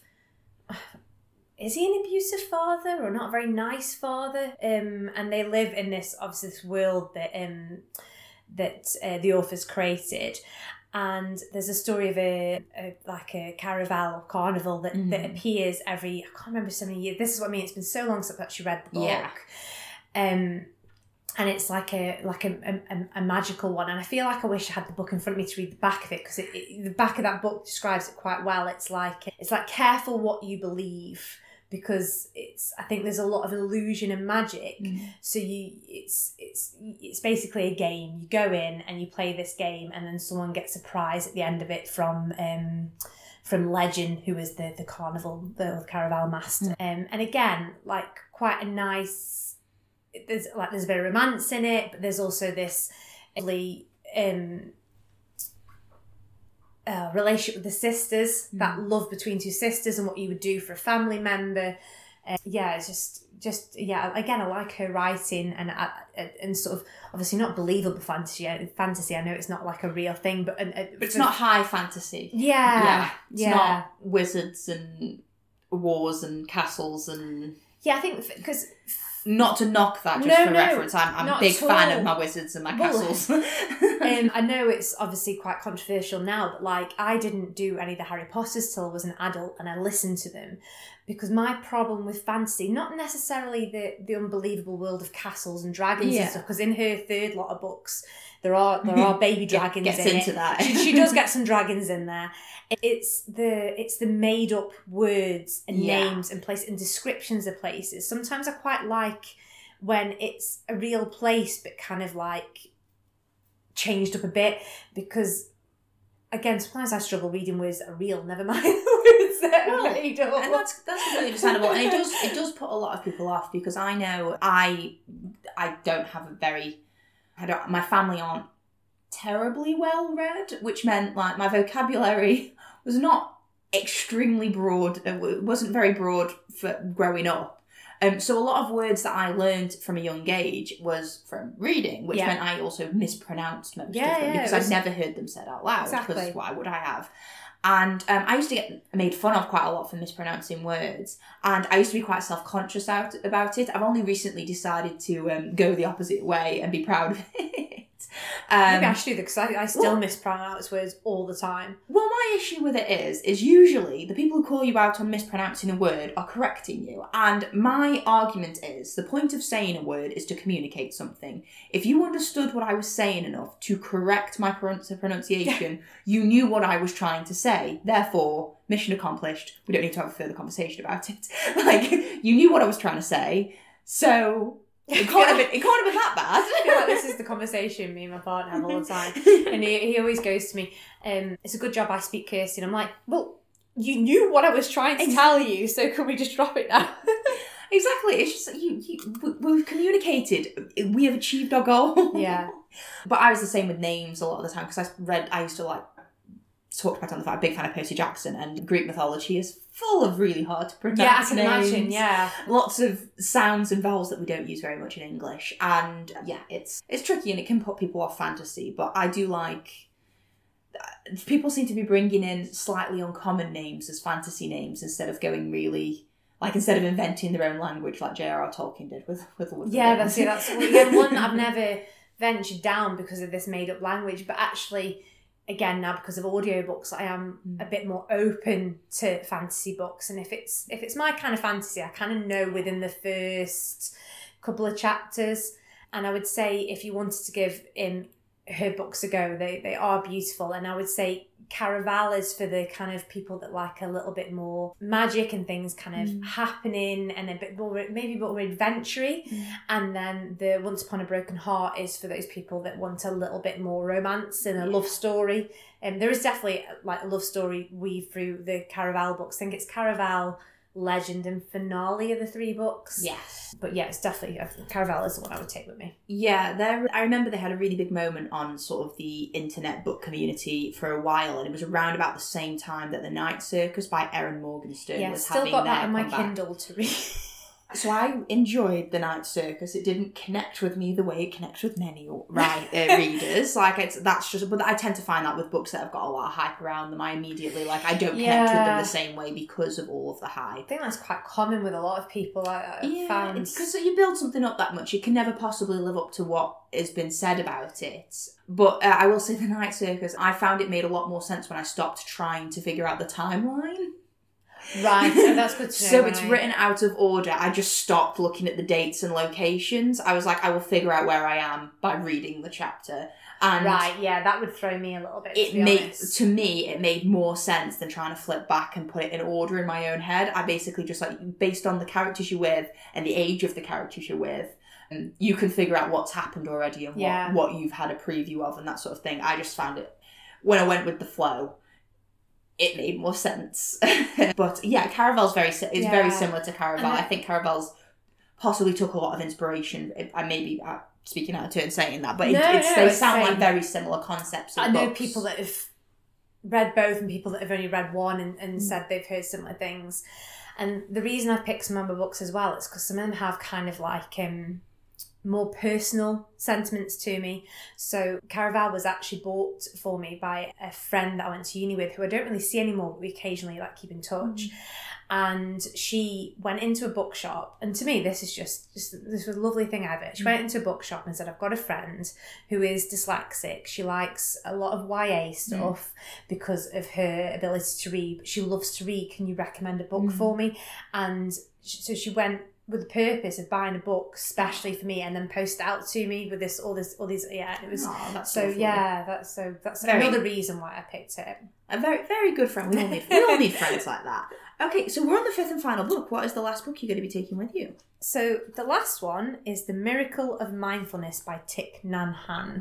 Is he an abusive father or not a very nice father? Um, and they live in this obviously this world that um that uh, the author's created. And there's a story of a, a like a caraval or carnival that, Mm. that appears every, I can't remember so many years. This is what I mean. It's been so long since I've actually read the book. Yeah. Um, and it's like a like a, a, a magical one. And I feel like I wish I had the book in front of me to read the back of it, because it, it, the back of that book describes it quite well. It's like it's like careful what you believe, because it's I think there's a lot of illusion and magic. Mm. So you it's it's it's basically a game. You go in and you play this game, and then someone gets a prize at the end of it from um from Legend, who is the the carnival the caraval master. Um, and again, like quite a nice. There's like there's a bit of romance in it, but there's also this really um uh, relationship with the sisters, Mm. that love between two sisters, and what you would do for a family member. Uh, yeah, it's just just yeah. Again, I like her writing, and uh, and sort of obviously not believable fantasy. Fantasy, I know it's not like a real thing, but uh, But it's not high fantasy. Yeah, Yeah. It's yeah. not wizards and wars and castles and... Yeah, I think because Not to knock that, just No, for no, reference. I'm, I'm a not big at fan all. of my wizards and my Well, castles. um, I know it's obviously quite controversial now, but like I didn't do any of the Harry Potters till I was an adult, and I listened to them, because my problem with fantasy, not necessarily the the unbelievable world of castles and dragons Yeah. and stuff, because in her third lot of books there are there are baby dragons Gets in into it. that. she, she does get some dragons in there. It's the it's the made up words and Yeah. names and places and descriptions of places. Sometimes I quite like when it's a real place but kind of like changed up a bit, because again sometimes I struggle reading words that are real, never mind the words that are Well, made up. And that's that's completely understandable, and it does it does put a lot of people off, because I know I I don't have a very I don't my family aren't terribly well read, which meant like my vocabulary was not extremely broad. It wasn't very broad for growing up. Um, so a lot of words that I learned from a young age was from reading, which Yeah. meant I also mispronounced most Yeah, of them, yeah, because it was- I'd never heard them said out loud. Exactly. Because why would I have? And um, I used to get made fun of quite a lot for mispronouncing words, and I used to be quite self-conscious out about it. I've only recently decided to um, go the opposite way and be proud of it. Um, Maybe I should do that, because I, I still well- mispronounce words all the time. Well, my issue with it is, is usually the people who call you out on mispronouncing a word are correcting you. And my argument is, the point of saying a word is to communicate something. If you understood what I was saying enough to correct my pronun- pronunciation, you knew what I was trying to say. Therefore, mission accomplished. We don't need to have a further conversation about it. Like, you knew what I was trying to say. So it can't have been, it can't have been that bad. I feel like this is the conversation me and my partner have all the time. And he, he always goes to me, um, it's a good job I speak Kirsty. And I'm like, well, you knew what I was trying to tell you, so can we just drop it now? Exactly. It's just, you, you, we've communicated. We have achieved our goal. Yeah. But I was the same with names a lot of the time, because I read, I used to like, talk about it on the fact, I'm a big fan of Percy Jackson, and Greek mythology is full of really hard to pronounce Yeah, I can names. imagine, yeah. Lots of sounds and vowels that we don't use very much in English. And yeah, it's it's tricky and it can put people off fantasy, but I do like... People seem to be bringing in slightly uncommon names as fantasy names instead of going really... Like, instead of inventing their own language like J R R Tolkien did with, with Lord of the Yeah, Rings. that's it. That's again, one I've never ventured down because of this made-up language, but actually... Again, now because of audiobooks, I am a bit more open to fantasy books. And if it's if it's my kind of fantasy, I kind of know within the first couple of chapters. And I would say if you wanted to give in her books a go, they, they are beautiful. And I would say Caraval is for the kind of people that like a little bit more magic and things kind of mm. happening and a bit more, maybe a bit more adventure-y. Mm. And then the Once Upon a Broken Heart is for those people that want a little bit more romance and a yeah. love story. And um, there is definitely like a love story weave through the Caraval books. I think it's Caraval, Legend and Finale are the three books. Yes. But yeah, it's definitely, Caraval is the one I would take with me. Yeah, there. I remember they had a really big moment on sort of the internet book community for a while, and it was around about the same time that The Night Circus by Erin Morgenstern yeah, was still having got their that on my comeback. Kindle to read. So I enjoyed The Night Circus. It didn't connect with me the way it connects with many right, uh, readers. Like, it's that's just... But I tend to find that with books that have got a lot of hype around them, I immediately, like, I don't yeah. connect with them the same way because of all of the hype. I think that's quite common with a lot of people. I, I yeah, found... because you build something up that much, you can never possibly live up to what has been said about it. But uh, I will say The Night Circus, I found it made a lot more sense when I stopped trying to figure out the timeline. Right, so that's good to know. So it's right. written out of order. I just stopped looking at the dates and locations. I was like, I will figure out where I am by reading the chapter. And right, yeah, that would throw me a little bit, it to be made honest. To me, it made more sense than trying to flip back and put it in order in my own head. I basically just, like, based on the characters you're with and the age of the characters you're with, and you can figure out what's happened already and what, yeah. what you've had a preview of and that sort of thing. I just found it, when I went with the flow, it made more sense. But yeah, Caraval's very it's yeah. very similar to Caraval. I think Caraval's possibly took a lot of inspiration. I may be uh, speaking out of turn saying that, but it, no, it's, no, they it's sound saying, like very similar concepts of I know books. people that have read both and people that have only read one and, and mm. said they've heard similar things. And the reason I've picked some of my books as well is because some of them have kind of like... um. more personal sentiments to me. So Caraval was actually bought for me by a friend that I went to uni with, who I don't really see anymore, but we occasionally like keep in touch. Mm. And she went into a bookshop, and to me this is just, just this was a lovely thing ever. She mm. went into a bookshop and said, I've got a friend who is dyslexic. She likes a lot of Y A stuff mm. because of her ability to read, but she loves to read. Can you recommend a book mm. for me? And so she went with the purpose of buying a book especially for me, and then post it out to me with this all this all these yeah it was oh, that's so lovely. yeah that's so that's very, another reason why I picked it. A very very good friend. We all need we all need friends like that. Okay, so we're on the fifth and final book. What is the last book you're going to be taking with you? So the last one is The Miracle of Mindfulness by Thich Nhat Hanh.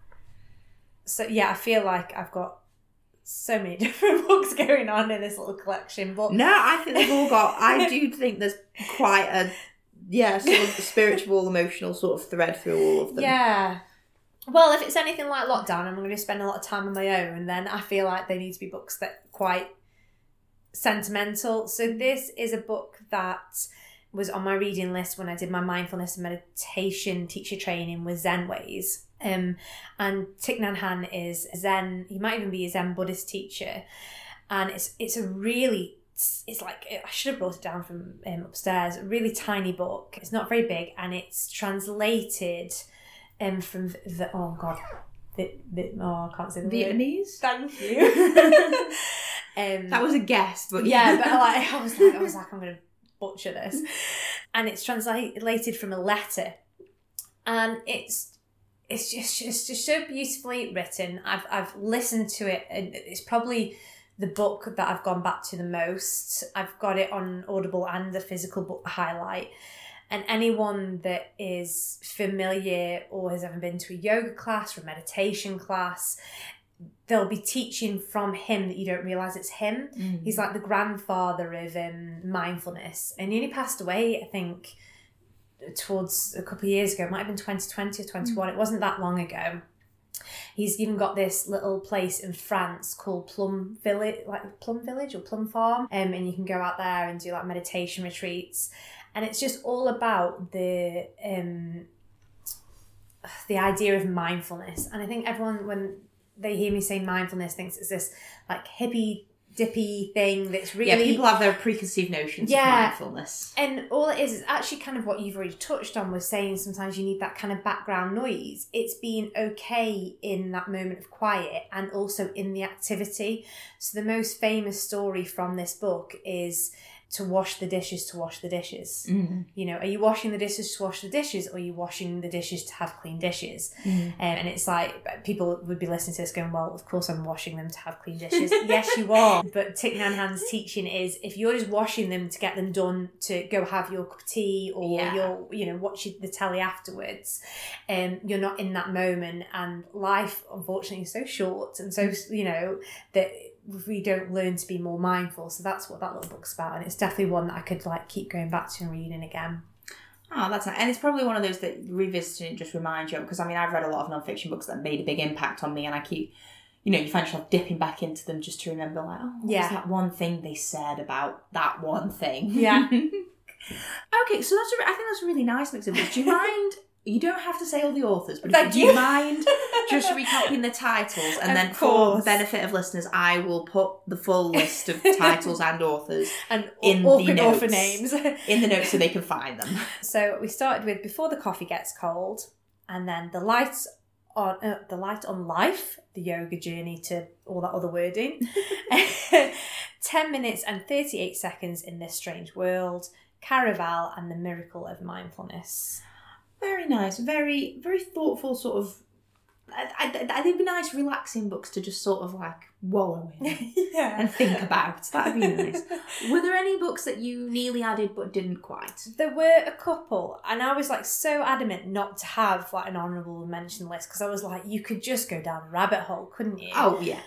So yeah, I feel like I've got so many different books going on in this little collection, but no, I think they've all got. I do think there's quite a yeah sort of spiritual, emotional sort of thread through all of them. Yeah. Well, if it's anything like Lockdown, I'm going to spend a lot of time on my own, then I feel like they need to be books that are quite sentimental. So this is a book that was on my reading list when I did my mindfulness and meditation teacher training with Zen Ways. Um, and Thich Nhat Hanh is Zen, he might even be a Zen Buddhist teacher. And it's it's a really, it's like, I should have brought it down from um, upstairs, a really tiny book. It's not very big, and it's translated um, from the, oh God, the, the, oh, I can't say the Vietnamese? Word. Thank you. um, that was a guess, but yeah. but like, I was like, I was like, I'm going to butcher this. And it's translated from a letter. And it's, It's just, it's just so beautifully written. I've I've listened to it, and it's probably the book that I've gone back to the most. I've got it on Audible and the physical book highlight. And anyone that is familiar or has ever been to a yoga class or a meditation class, they'll be teaching from him that you don't realise it's him. Mm. He's like the grandfather of um, mindfulness. And he only passed away, I think, towards a couple of years ago. It might have been twenty twenty or twenty-one. Mm. It wasn't that long ago. He's even got this little place in France called Plum Village, like Plum Village or Plum Farm. Um, and you can go out there and do like meditation retreats. And it's just all about the um, the idea of mindfulness. And I think everyone, when they hear me say mindfulness, thinks it's this like hippy dippy thing that's really... Yeah, people have their preconceived notions yeah, of mindfulness. And all it is is actually kind of what you've already touched on, was saying sometimes you need that kind of background noise. It's being okay in that moment of quiet and also in the activity. So the most famous story from this book is to wash the dishes to wash the dishes. Mm-hmm. You know, are you washing the dishes to wash the dishes, or are you washing the dishes to have clean dishes? Mm-hmm. Um, and it's like, people would be listening to this going, well, of course I'm washing them to have clean dishes. Yes, you are. But Thich Nhat Hanh's teaching is, if you're just washing them to get them done to go have your cup of tea, or yeah. you're, you know, watch the telly afterwards, um, you're not in that moment. And life, unfortunately, is so short and so, you know, that we don't learn to be more mindful. So that's what that little book's about, and it's definitely one that I could like keep going back to and reading again. Oh, that's nice. And it's probably one of those that revisiting it just reminds you of, because I mean, I've read a lot of non-fiction books that made a big impact on me, and I keep, you know, you find yourself dipping back into them just to remember, like, oh, what yeah. was that one thing they said about that one thing? Yeah. Okay, so that's a, I think that's a really nice mix of books. Do you mind... You don't have to say all the authors, but Thank do you. you mind just recapping the titles? And of then course. For the benefit of listeners, I will put the full list of titles and authors and in author, the notes. author names. in the notes so they can find them. So we started with Before the Coffee Gets Cold, and then The Lights on uh, The Light on Life, the yoga journey to all that other wording. ten minutes and thirty-eight seconds in This Strange World, Caraval, and The Miracle of Mindfulness. Very nice, very, very thoughtful sort of... I, I, I, they'd be nice, relaxing books to just sort of like wallow in yeah. and think about. That'd be nice. Were there any books that you nearly added but didn't quite? There were a couple, and I was like so adamant not to have like an honourable mention list, because I was like, you could just go down a rabbit hole, couldn't you? Oh yeah.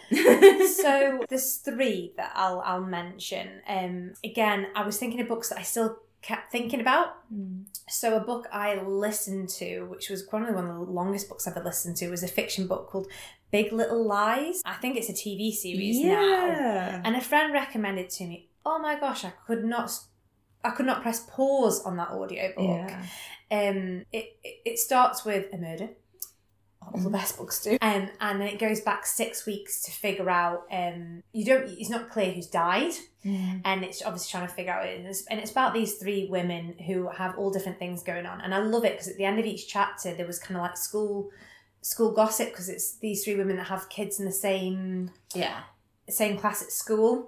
So there's three that I'll I'll mention. Um, again, I was thinking of books that I still kept thinking about. Mm. So a book I listened to, which was probably one of the longest books I've ever listened to, was a fiction book called Big Little Lies. I think it's a T V series yeah. now. And a friend recommended it to me. Oh my gosh, I could not I could not press pause on that audiobook. Yeah. Um it, it it starts with a murder. All the best books do. Um, and then it goes back six weeks to figure out, um, you don't, it's not clear who's died. Mm. And it's obviously trying to figure out it. And it's, and it's about these three women who have all different things going on. And I love it because at the end of each chapter, there was kind of like school, school gossip, because it's these three women that have kids in the same, yeah, same class at school.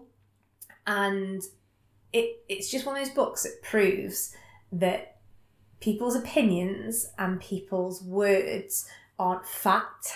And it it's just one of those books that proves that people's opinions and people's words aren't fact.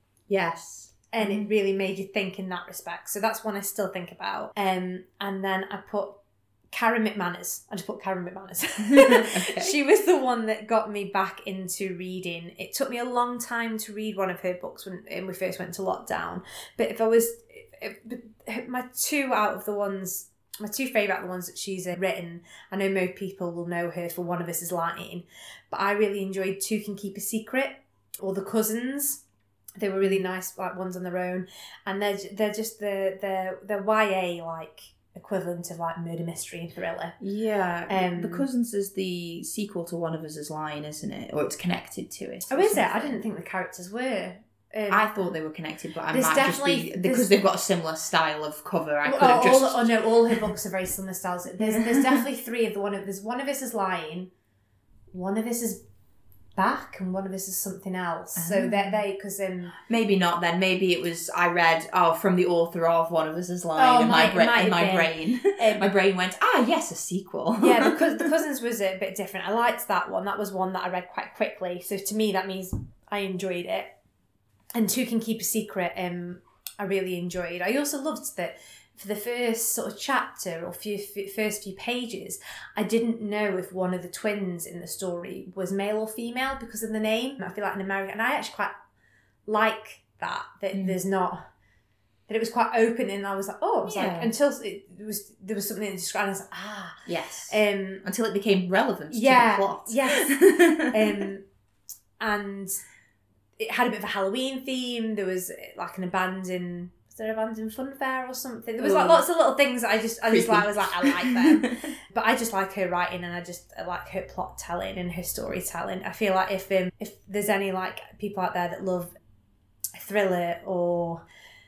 Yes. And it really made you think in that respect. So that's one I still think about. Um, and then I put Karen McManus. I just put Karen McManus. Okay. She was the one that got me back into reading. It took me a long time to read one of her books when, when we first went to lockdown. But if I was... If, my two out of the ones... My two favourite are the ones that she's written. I know most people will know her for One of Us is Lying. But I really enjoyed Two Can Keep a Secret, or The Cousins. They were really nice, like ones on their own, and they're they're just the the the Y A like equivalent of like murder mystery and thriller. Yeah, um, The Cousins is the sequel to One of Us is Lying, isn't it? Or it's connected to it. Oh, is it? I didn't think the characters were. Um, I thought they were connected, but I might just be because they've got a similar style of cover. I could oh, have just. All, oh no, all her books are very similar styles. There's there's definitely three of the one of there's One of Us is Lying, One of Us is Back, and One of Us is something else. Oh. So that they because um maybe not then. Maybe it was I read oh from the author of One of Us is Lying, oh, and might, my, bra- in my been. brain Um, my brain went ah yes a sequel. Yeah, because the Cousins was a bit different. I liked that one. That was one that I read quite quickly. So to me, that means I enjoyed it. And Two Can Keep a Secret, um, I really enjoyed. I also loved that for the first sort of chapter or few, first few pages, I didn't know if one of the twins in the story was male or female because of the name. I feel like in America, and I actually quite like that, that mm. there's not, that it was quite open, and I was like, oh, it was yeah. like, until it was, there was something that described, and I was like, ah. Yes. Um, until it became relevant yeah, to the plot. Yes. um, and it had a bit of a Halloween theme. There was like an abandoned, was there an abandoned fun fair or something? There was like lots of little things that I just, I just like, I was like, I like them. But I just like her writing, and I just I like her plot telling and her storytelling. I feel like if um, if there's any like people out there that love a thriller or,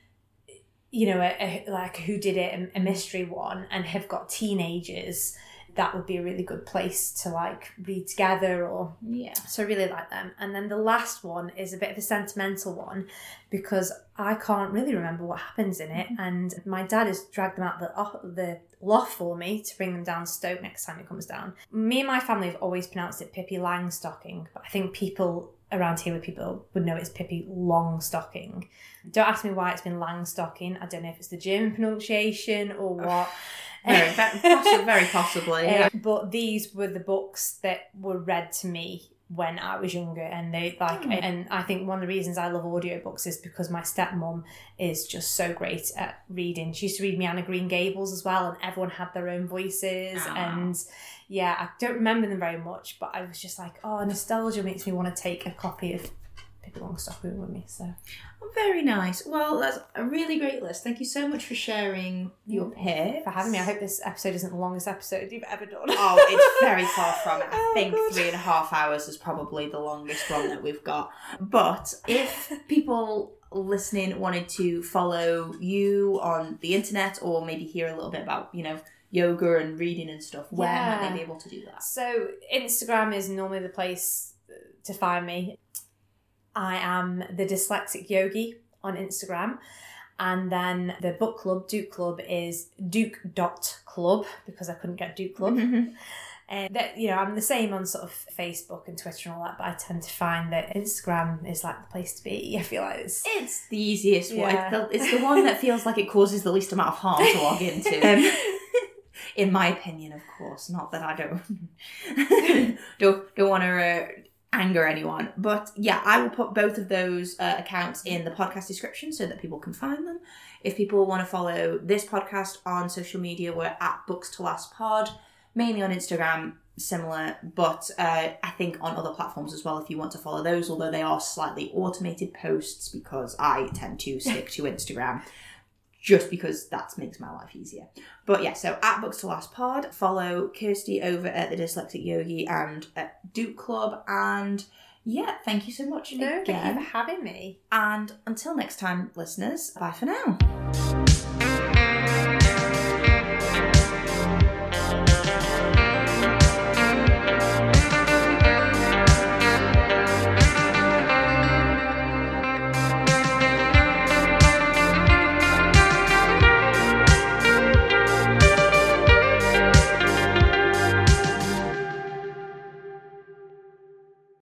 you know, a, a, like a whodunit, a, a mystery one, and have got teenagers, that would be a really good place to like read together. Or yeah, so I really like them. And then the last one is a bit of a sentimental one because I can't really remember what happens in it, and my dad has dragged them out the oh, the loft for me to bring them down to Stoke next time he comes down. Me and my family have always pronounced it Pippi Langstocking, but I think people around here with people would know it's Pippi Longstocking. Don't ask me why it's been Langstocking. I don't know if it's the German pronunciation or what. Very, very, very possibly. Yeah. Um, but these were the books that were read to me when I was younger, and they like, mm. and I think one of the reasons I love audiobooks is because my stepmom is just so great at reading. She used to read me Anna Green Gables as well, and everyone had their own voices. Oh. And yeah, I don't remember them very much, but I was just like, oh, nostalgia makes me want to take a copy of Pippi Longstocking with me. So very nice. Well, that's a really great list. Thank you so much for sharing your picks. For having me. I hope this episode isn't the longest episode you've ever done. Oh, it's very far from it. I oh, think God. three and a half hours is probably the longest one that we've got. But if people listening wanted to follow you on the internet, or maybe hear a little bit about, you know, yoga and reading and stuff, where yeah. might they be able to do that? So Instagram is normally the place to find me. I am the Dyslexic Yogi on Instagram. And then the book club, Duke Club, is duke dot club, because I couldn't get Duke Club. Mm-hmm. And that, you know, I'm the same on sort of Facebook and Twitter and all that, but I tend to find that Instagram is like the place to be. I feel like it's... It's the easiest one. Yeah. It's, the, it's the one that feels like it causes the least amount of harm to log into. Um, in my opinion, of course. Not that I don't... don't, don't want to... Uh, anger anyone, but yeah, I will put both of those uh, accounts in the podcast description so that people can find them. If people want to follow this podcast on social media, we're at Books to Last Pod, mainly on Instagram, similar, but uh, I think on other platforms as well if you want to follow those, although they are slightly automated posts because I tend to stick to Instagram just because that makes my life easier. But yeah, so at Books to Last Pod, follow Kirsty over at the Dyslexic Yogi and at Duke Club. And yeah, thank you so much no, again. Thank you for having me. And until next time, listeners, bye for now.